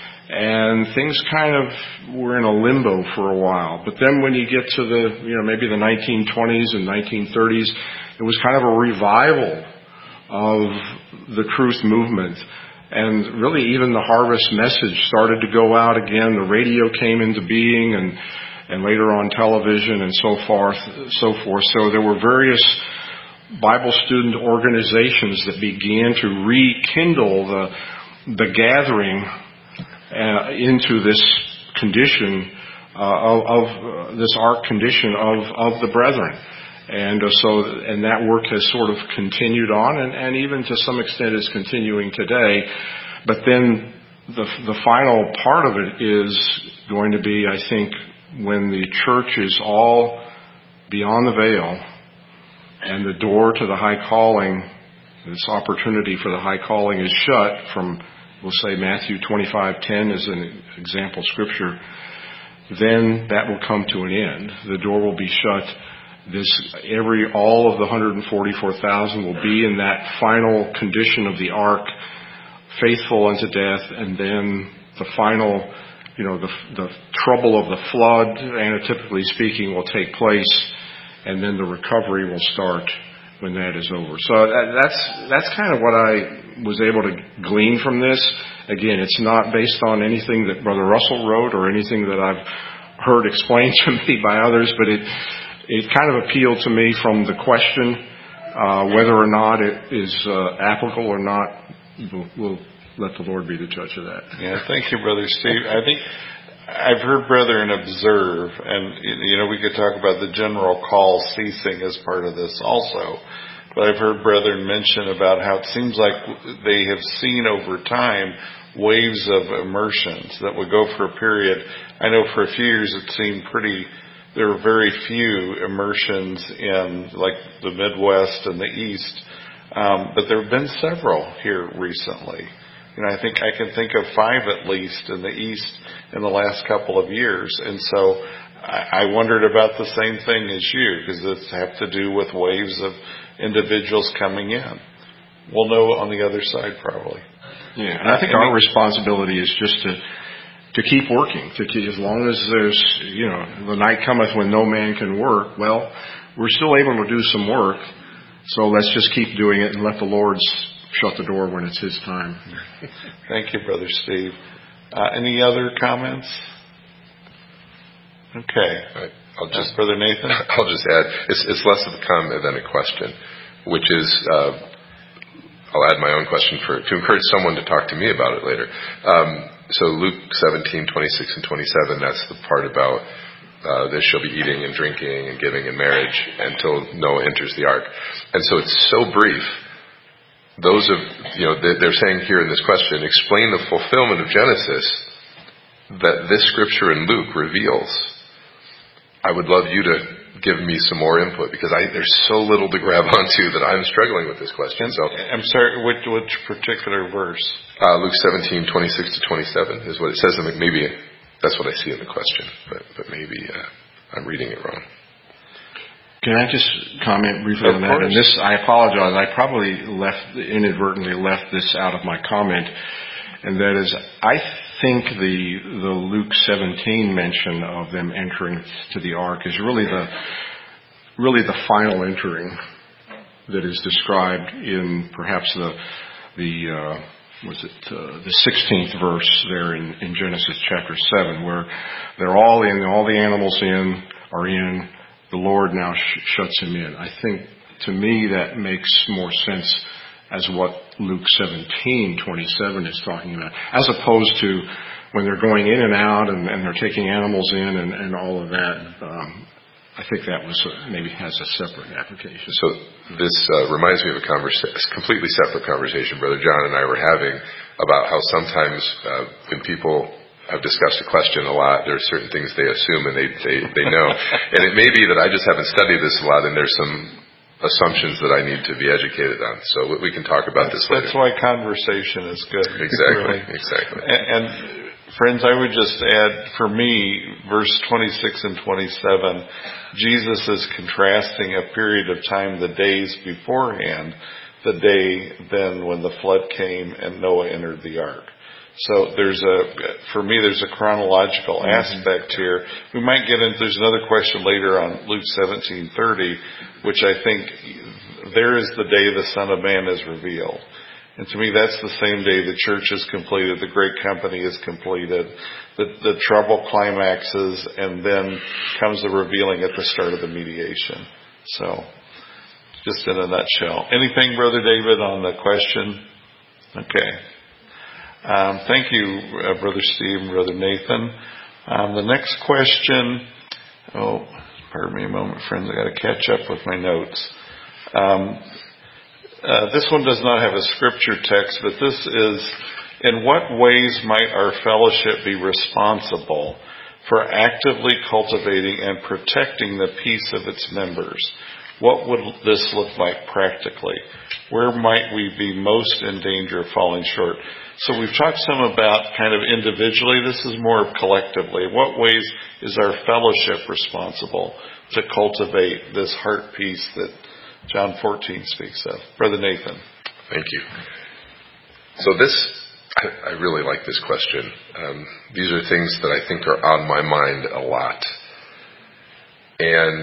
and things kind of were in a limbo for a while. But then when you get to the, you know, maybe the nineteen twenties and nineteen thirties, it was kind of a revival of the truth movement. And really even the harvest message started to go out again. The radio came into being, and, and later on television and so forth, so forth. So there were various Bible student organizations that began to rekindle the the gathering uh, into this condition uh, of, of uh, this ark condition of of the brethren, and uh, so and that work has sort of continued on, and, and even to some extent is continuing today. But then the the final part of it is going to be, I think, when the church is all beyond the veil, and the door to the high calling, this opportunity for the high calling is shut from, we'll say, Matthew twenty-five ten as an example scripture, then that will come to an end. The door will be shut. This, every, all of the one hundred forty-four thousand will be in that final condition of the ark, faithful unto death, and then the final, you know, the, the trouble of the flood, anatypically speaking, will take place. And then the recovery will start when that is over. So that's that's kind of what I was able to glean from this. Again, it's not based on anything that Brother Russell wrote or anything that I've heard explained to me by others, but it it kind of appealed to me from the question, uh, whether or not it is uh, applicable or not. We'll, we'll let the Lord be the judge of that. Yeah, thank you, Brother Steve. I think I've heard brethren observe, and, you know, we could talk about the general call ceasing as part of this also, but I've heard brethren mention about how it seems like they have seen over time waves of immersions that would go for a period. I know for a few years it seemed pretty, there were very few immersions in, like, the Midwest and the East, um, but there have been several here recently. You know, I think I can think of five at least in the East in the last couple of years. And so I, I wondered about the same thing as you, because it's have to do with waves of individuals coming in. We'll know on the other side probably. Yeah, and I think our responsibility is just to to keep working. To keep, as long as there's, you know, the night cometh when no man can work, well, we're still able to do some work. So let's just keep doing it and let the Lord's shut the door when it's His time. Thank you, Brother Steve. Uh, any other comments? Okay. Right. I'll just, uh, Brother Nathan? I'll just add, it's, it's less of a comment than a question, which is, uh, I'll add my own question for to encourage someone to talk to me about it later. Um, so Luke seventeen, twenty-six and twenty-seven, that's the part about uh, there shall be eating and drinking and giving and marriage until Noah enters the ark. And so it's so brief. Those of, you know, they're saying here in this question, explain the fulfillment of Genesis that this scripture in Luke reveals. I would love you to give me some more input, because I, there's so little to grab onto that I'm struggling with this question. So I'm sorry, which, which particular verse? Uh, Luke seventeen, twenty-six to twenty-seven is what it says. And maybe that's what I see in the question, but, but maybe uh, I'm reading it wrong. Can I just comment briefly of on that? Course. And this, I apologize. I probably left inadvertently left this out of my comment, and that is, I think the the Luke seventeen mention of them entering to the ark is really the really the final entering that is described in perhaps the the uh, was it uh, the sixteenth verse there in, in Genesis chapter seven, where they're all in, all the animals in are in. The Lord now sh- shuts him in. I think, to me, that makes more sense as what Luke seventeen twenty-seven is talking about, as opposed to when they're going in and out and, and they're taking animals in and, and all of that. Um, I think that was a, maybe has a separate application. So this uh, reminds me of a conversa- completely separate conversation Brother John and I were having about how sometimes uh, when people have discussed a question a lot, there are certain things they assume and they, they, they know. And it may be that I just haven't studied this a lot and there's some assumptions that I need to be educated on. So we can talk about that's, this later. That's why conversation is good. Exactly, really. exactly. And, and friends, I would just add, for me, verse twenty-six and twenty-seven, Jesus is contrasting a period of time, the days beforehand, the day then when the flood came and Noah entered the ark. So there's a, for me, there's a chronological aspect here. We might get into, there's another question later on Luke seventeen thirty, which I think there is the day the Son of Man is revealed. And to me, that's the same day the church is completed, the great company is completed, the, the trouble climaxes, and then comes the revealing at the start of the mediation. So, just in a nutshell. Anything, Brother David, on the question? Okay. Um, thank you, uh, Brother Steve and Brother Nathan. Um, the next question, oh, pardon me a moment, friends, I got to catch up with my notes. Um, uh, this one does not have a scripture text, but this is, in what ways might our fellowship be responsible for actively cultivating and protecting the peace of its members? What would this look like practically? Where might we be most in danger of falling short? So we've talked some about kind of individually. This is more collectively. What ways is our fellowship responsible to cultivate this heart peace that John fourteen speaks of? Brother Nathan. Thank you. So this, I, I really like this question. Um, these are things that I think are on my mind a lot. And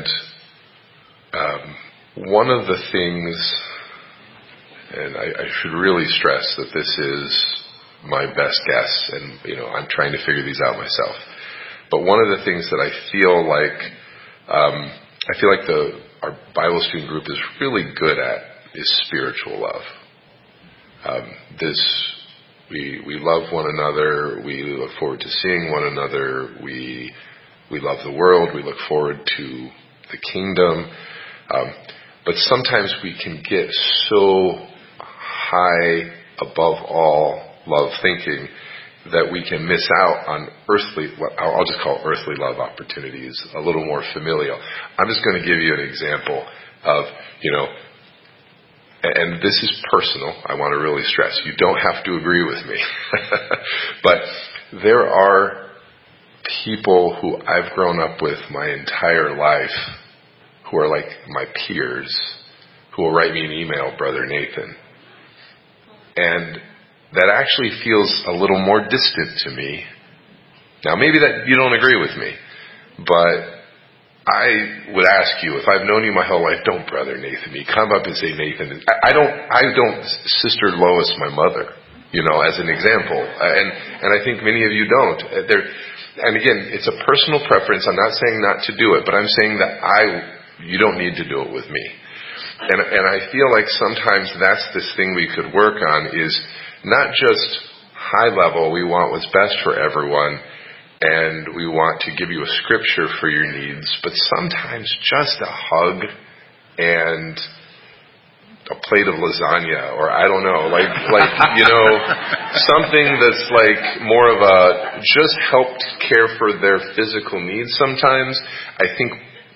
um, one of the things, and I, I should really stress that this is my best guess, and you know I'm trying to figure these out myself. But one of the things that I feel like um, I feel like the our Bible student group is really good at is spiritual love. Um, this we we love one another. We look forward to seeing one another. We we love the world. We look forward to the kingdom. Um, but sometimes we can get so high above all love thinking that we can miss out on earthly, I'll just call earthly love opportunities, a little more familial. I'm just going to give you an example of, you know, and this is personal. I want to really stress, you don't have to agree with me. But there are people who I've grown up with my entire life who are like my peers, who will write me an email, Brother Nathan. And that actually feels a little more distant to me. Now, maybe that you don't agree with me, but I would ask you, if I've known you my whole life, don't Brother Nathan me. Come up and say Nathan. I don't, I don't Sister Lois my mother, you know, as an example. And, and I think many of you don't. There, and again, it's a personal preference. I'm not saying not to do it, but I'm saying that I, you don't need to do it with me. And, and I feel like sometimes that's this thing we could work on is not just high level, we want what's best for everyone, and we want to give you a scripture for your needs, but sometimes just a hug and a plate of lasagna, or I don't know, like, like you know, something that's like more of a just help care for their physical needs sometimes, I think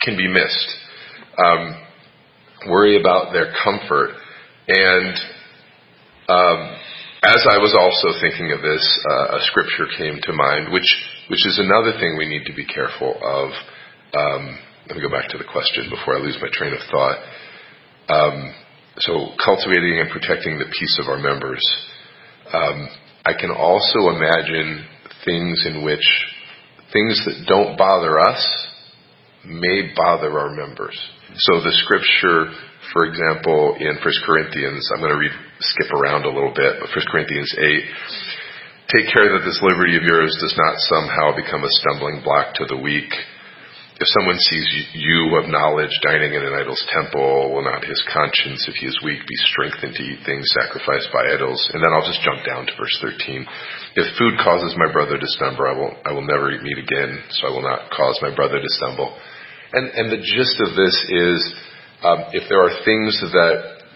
can be missed. Um, worry about their comfort. And um, as I was also thinking of this, uh, a scripture came to mind, which which is another thing we need to be careful of. Um, let me go back to the question before I lose my train of thought. Um, so cultivating and protecting the peace of our members. Um, I can also imagine things in which things that don't bother us may bother our members. So the scripture, for example, in First Corinthians, I'm going to read, skip around a little bit, but First Corinthians eight, take care that this liberty of yours does not somehow become a stumbling block to the weak. If someone sees you of knowledge dining in an idol's temple, will not his conscience, if he is weak, be strengthened to eat things sacrificed by idols? And then I'll just jump down to verse thirteen. If food causes my brother to stumble, I will, I will never eat meat again, so I will not cause my brother to stumble. And, and the gist of this is, um, if there are things that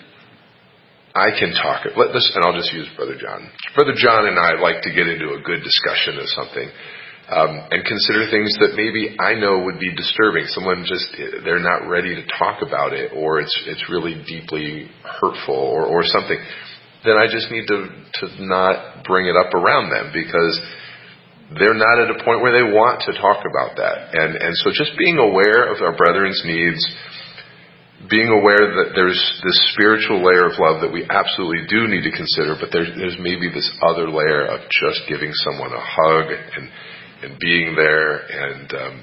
I can talk, let this, and I'll just use Brother John. Brother John and I like to get into a good discussion of something. Um, and consider things that maybe I know would be disturbing. Someone just, they're not ready to talk about it, or it's it's really deeply hurtful, or, or something. Then I just need to, to not bring it up around them, because they're not at a point where they want to talk about that. And, and so just being aware of our brethren's needs, being aware that there's this spiritual layer of love that we absolutely do need to consider, but there's, there's maybe this other layer of just giving someone a hug and and being there and um,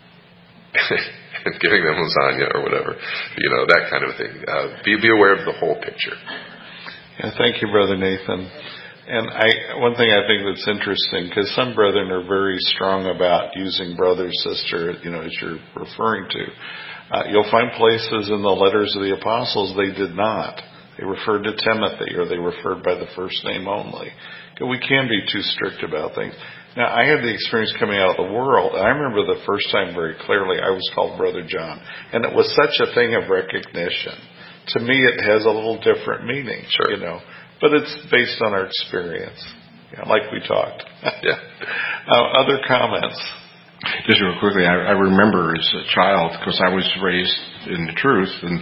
and giving them lasagna or whatever, you know, that kind of thing. Uh, be be aware of the whole picture. Yeah, thank you, Brother Nathan. And I, one thing I think that's interesting, because some brethren are very strong about using brother, sister, you know, as you're referring to. Uh, you'll find places in the letters of the apostles they did not. They referred to Timothy, or they referred by the first name only. We can be too strict about things. Now, I had the experience coming out of the world, and I remember the first time very clearly I was called Brother John, and it was such a thing of recognition. To me, it has a little different meaning, sure. you know, but it's based on our experience, you know, like we talked. yeah. Uh, other comments? Just real quickly, I, I remember as a child, because I was raised in the truth, and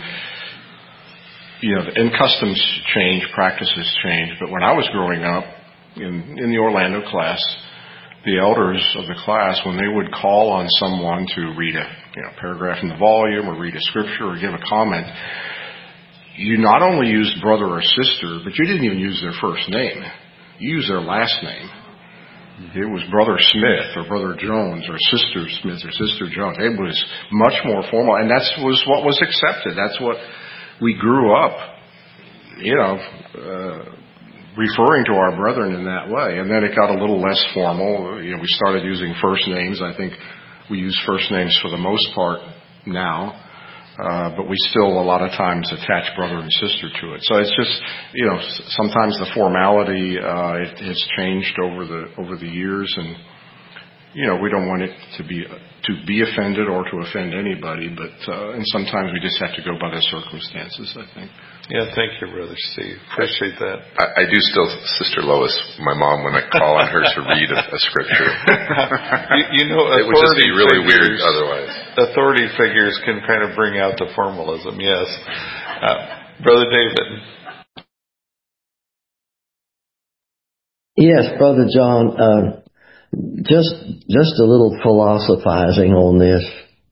you know, and customs change, practices change. But when I was growing up in in the Orlando class, the elders of the class, when they would call on someone to read a you know, paragraph in the volume or read a scripture or give a comment, you not only used brother or sister, but you didn't even use their first name. You used their last name. It was Brother Smith or Brother Jones or Sister Smith or Sister Jones. It was much more formal, and that was what was accepted. That's what we grew up, you know, uh, referring to our brethren in that way. And then it got a little less formal. You know, we started using first names. I think we use first names for the most part now, uh, but we still a lot of times attach brother and sister to it. So it's just, you know, sometimes the formality uh, it has changed over the over the years, and you know, we don't want it to be to be offended or to offend anybody, but uh, and sometimes we just have to go by the circumstances, I think. Yeah, thank you, Brother Steve. Appreciate that. I, I do still, Sister Lois, my mom, when I call on her to read a, a scripture. you, you know, it would just be really figures, weird otherwise. Authority figures can kind of bring out the formalism, yes. Uh, Brother David. Yes, Brother John, uh, just just a little philosophizing on this.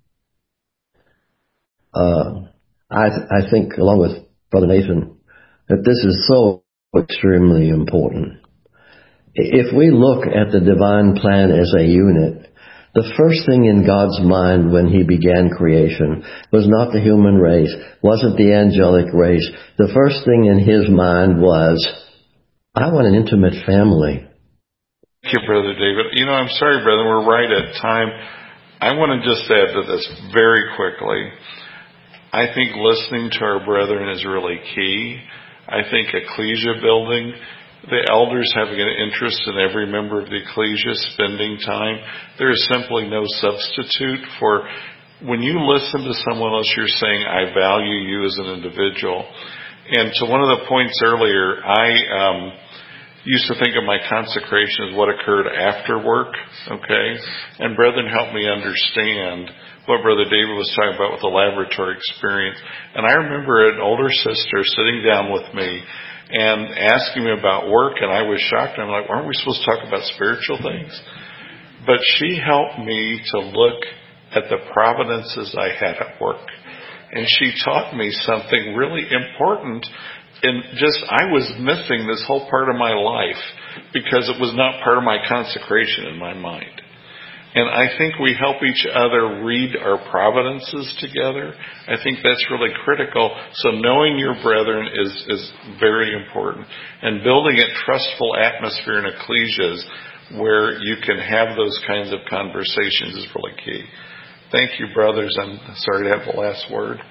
Uh, I I think, along with Brother Nathan, that this is so extremely important. If we look at the divine plan as a unit, the first thing in God's mind when He began creation was not the human race, wasn't the angelic race. The first thing in His mind was, I want an intimate family. Thank you, Brother David. You know, I'm sorry, brother, we're right at time. I want to just add to this very quickly. I think listening to our brethren is really key. I think ecclesia building, the elders having an interest in every member of the ecclesia spending time, there is simply no substitute for when you listen to someone else, you're saying, I value you as an individual. And to one of the points earlier, I um, used to think of my consecration as what occurred after work, okay? And brethren, help me understand what Brother David was talking about with the laboratory experience. And I remember an older sister sitting down with me and asking me about work, and I was shocked. I'm like, aren't we supposed to talk about spiritual things? But she helped me to look at the providences I had at work. And she taught me something really important. And just, I was missing this whole part of my life because it was not part of my consecration in my mind. And I think we help each other read our providences together. I think that's really critical. So knowing your brethren is, is very important. And building a trustful atmosphere in ecclesias where you can have those kinds of conversations is really key. Thank you, brothers. I'm sorry to have the last word.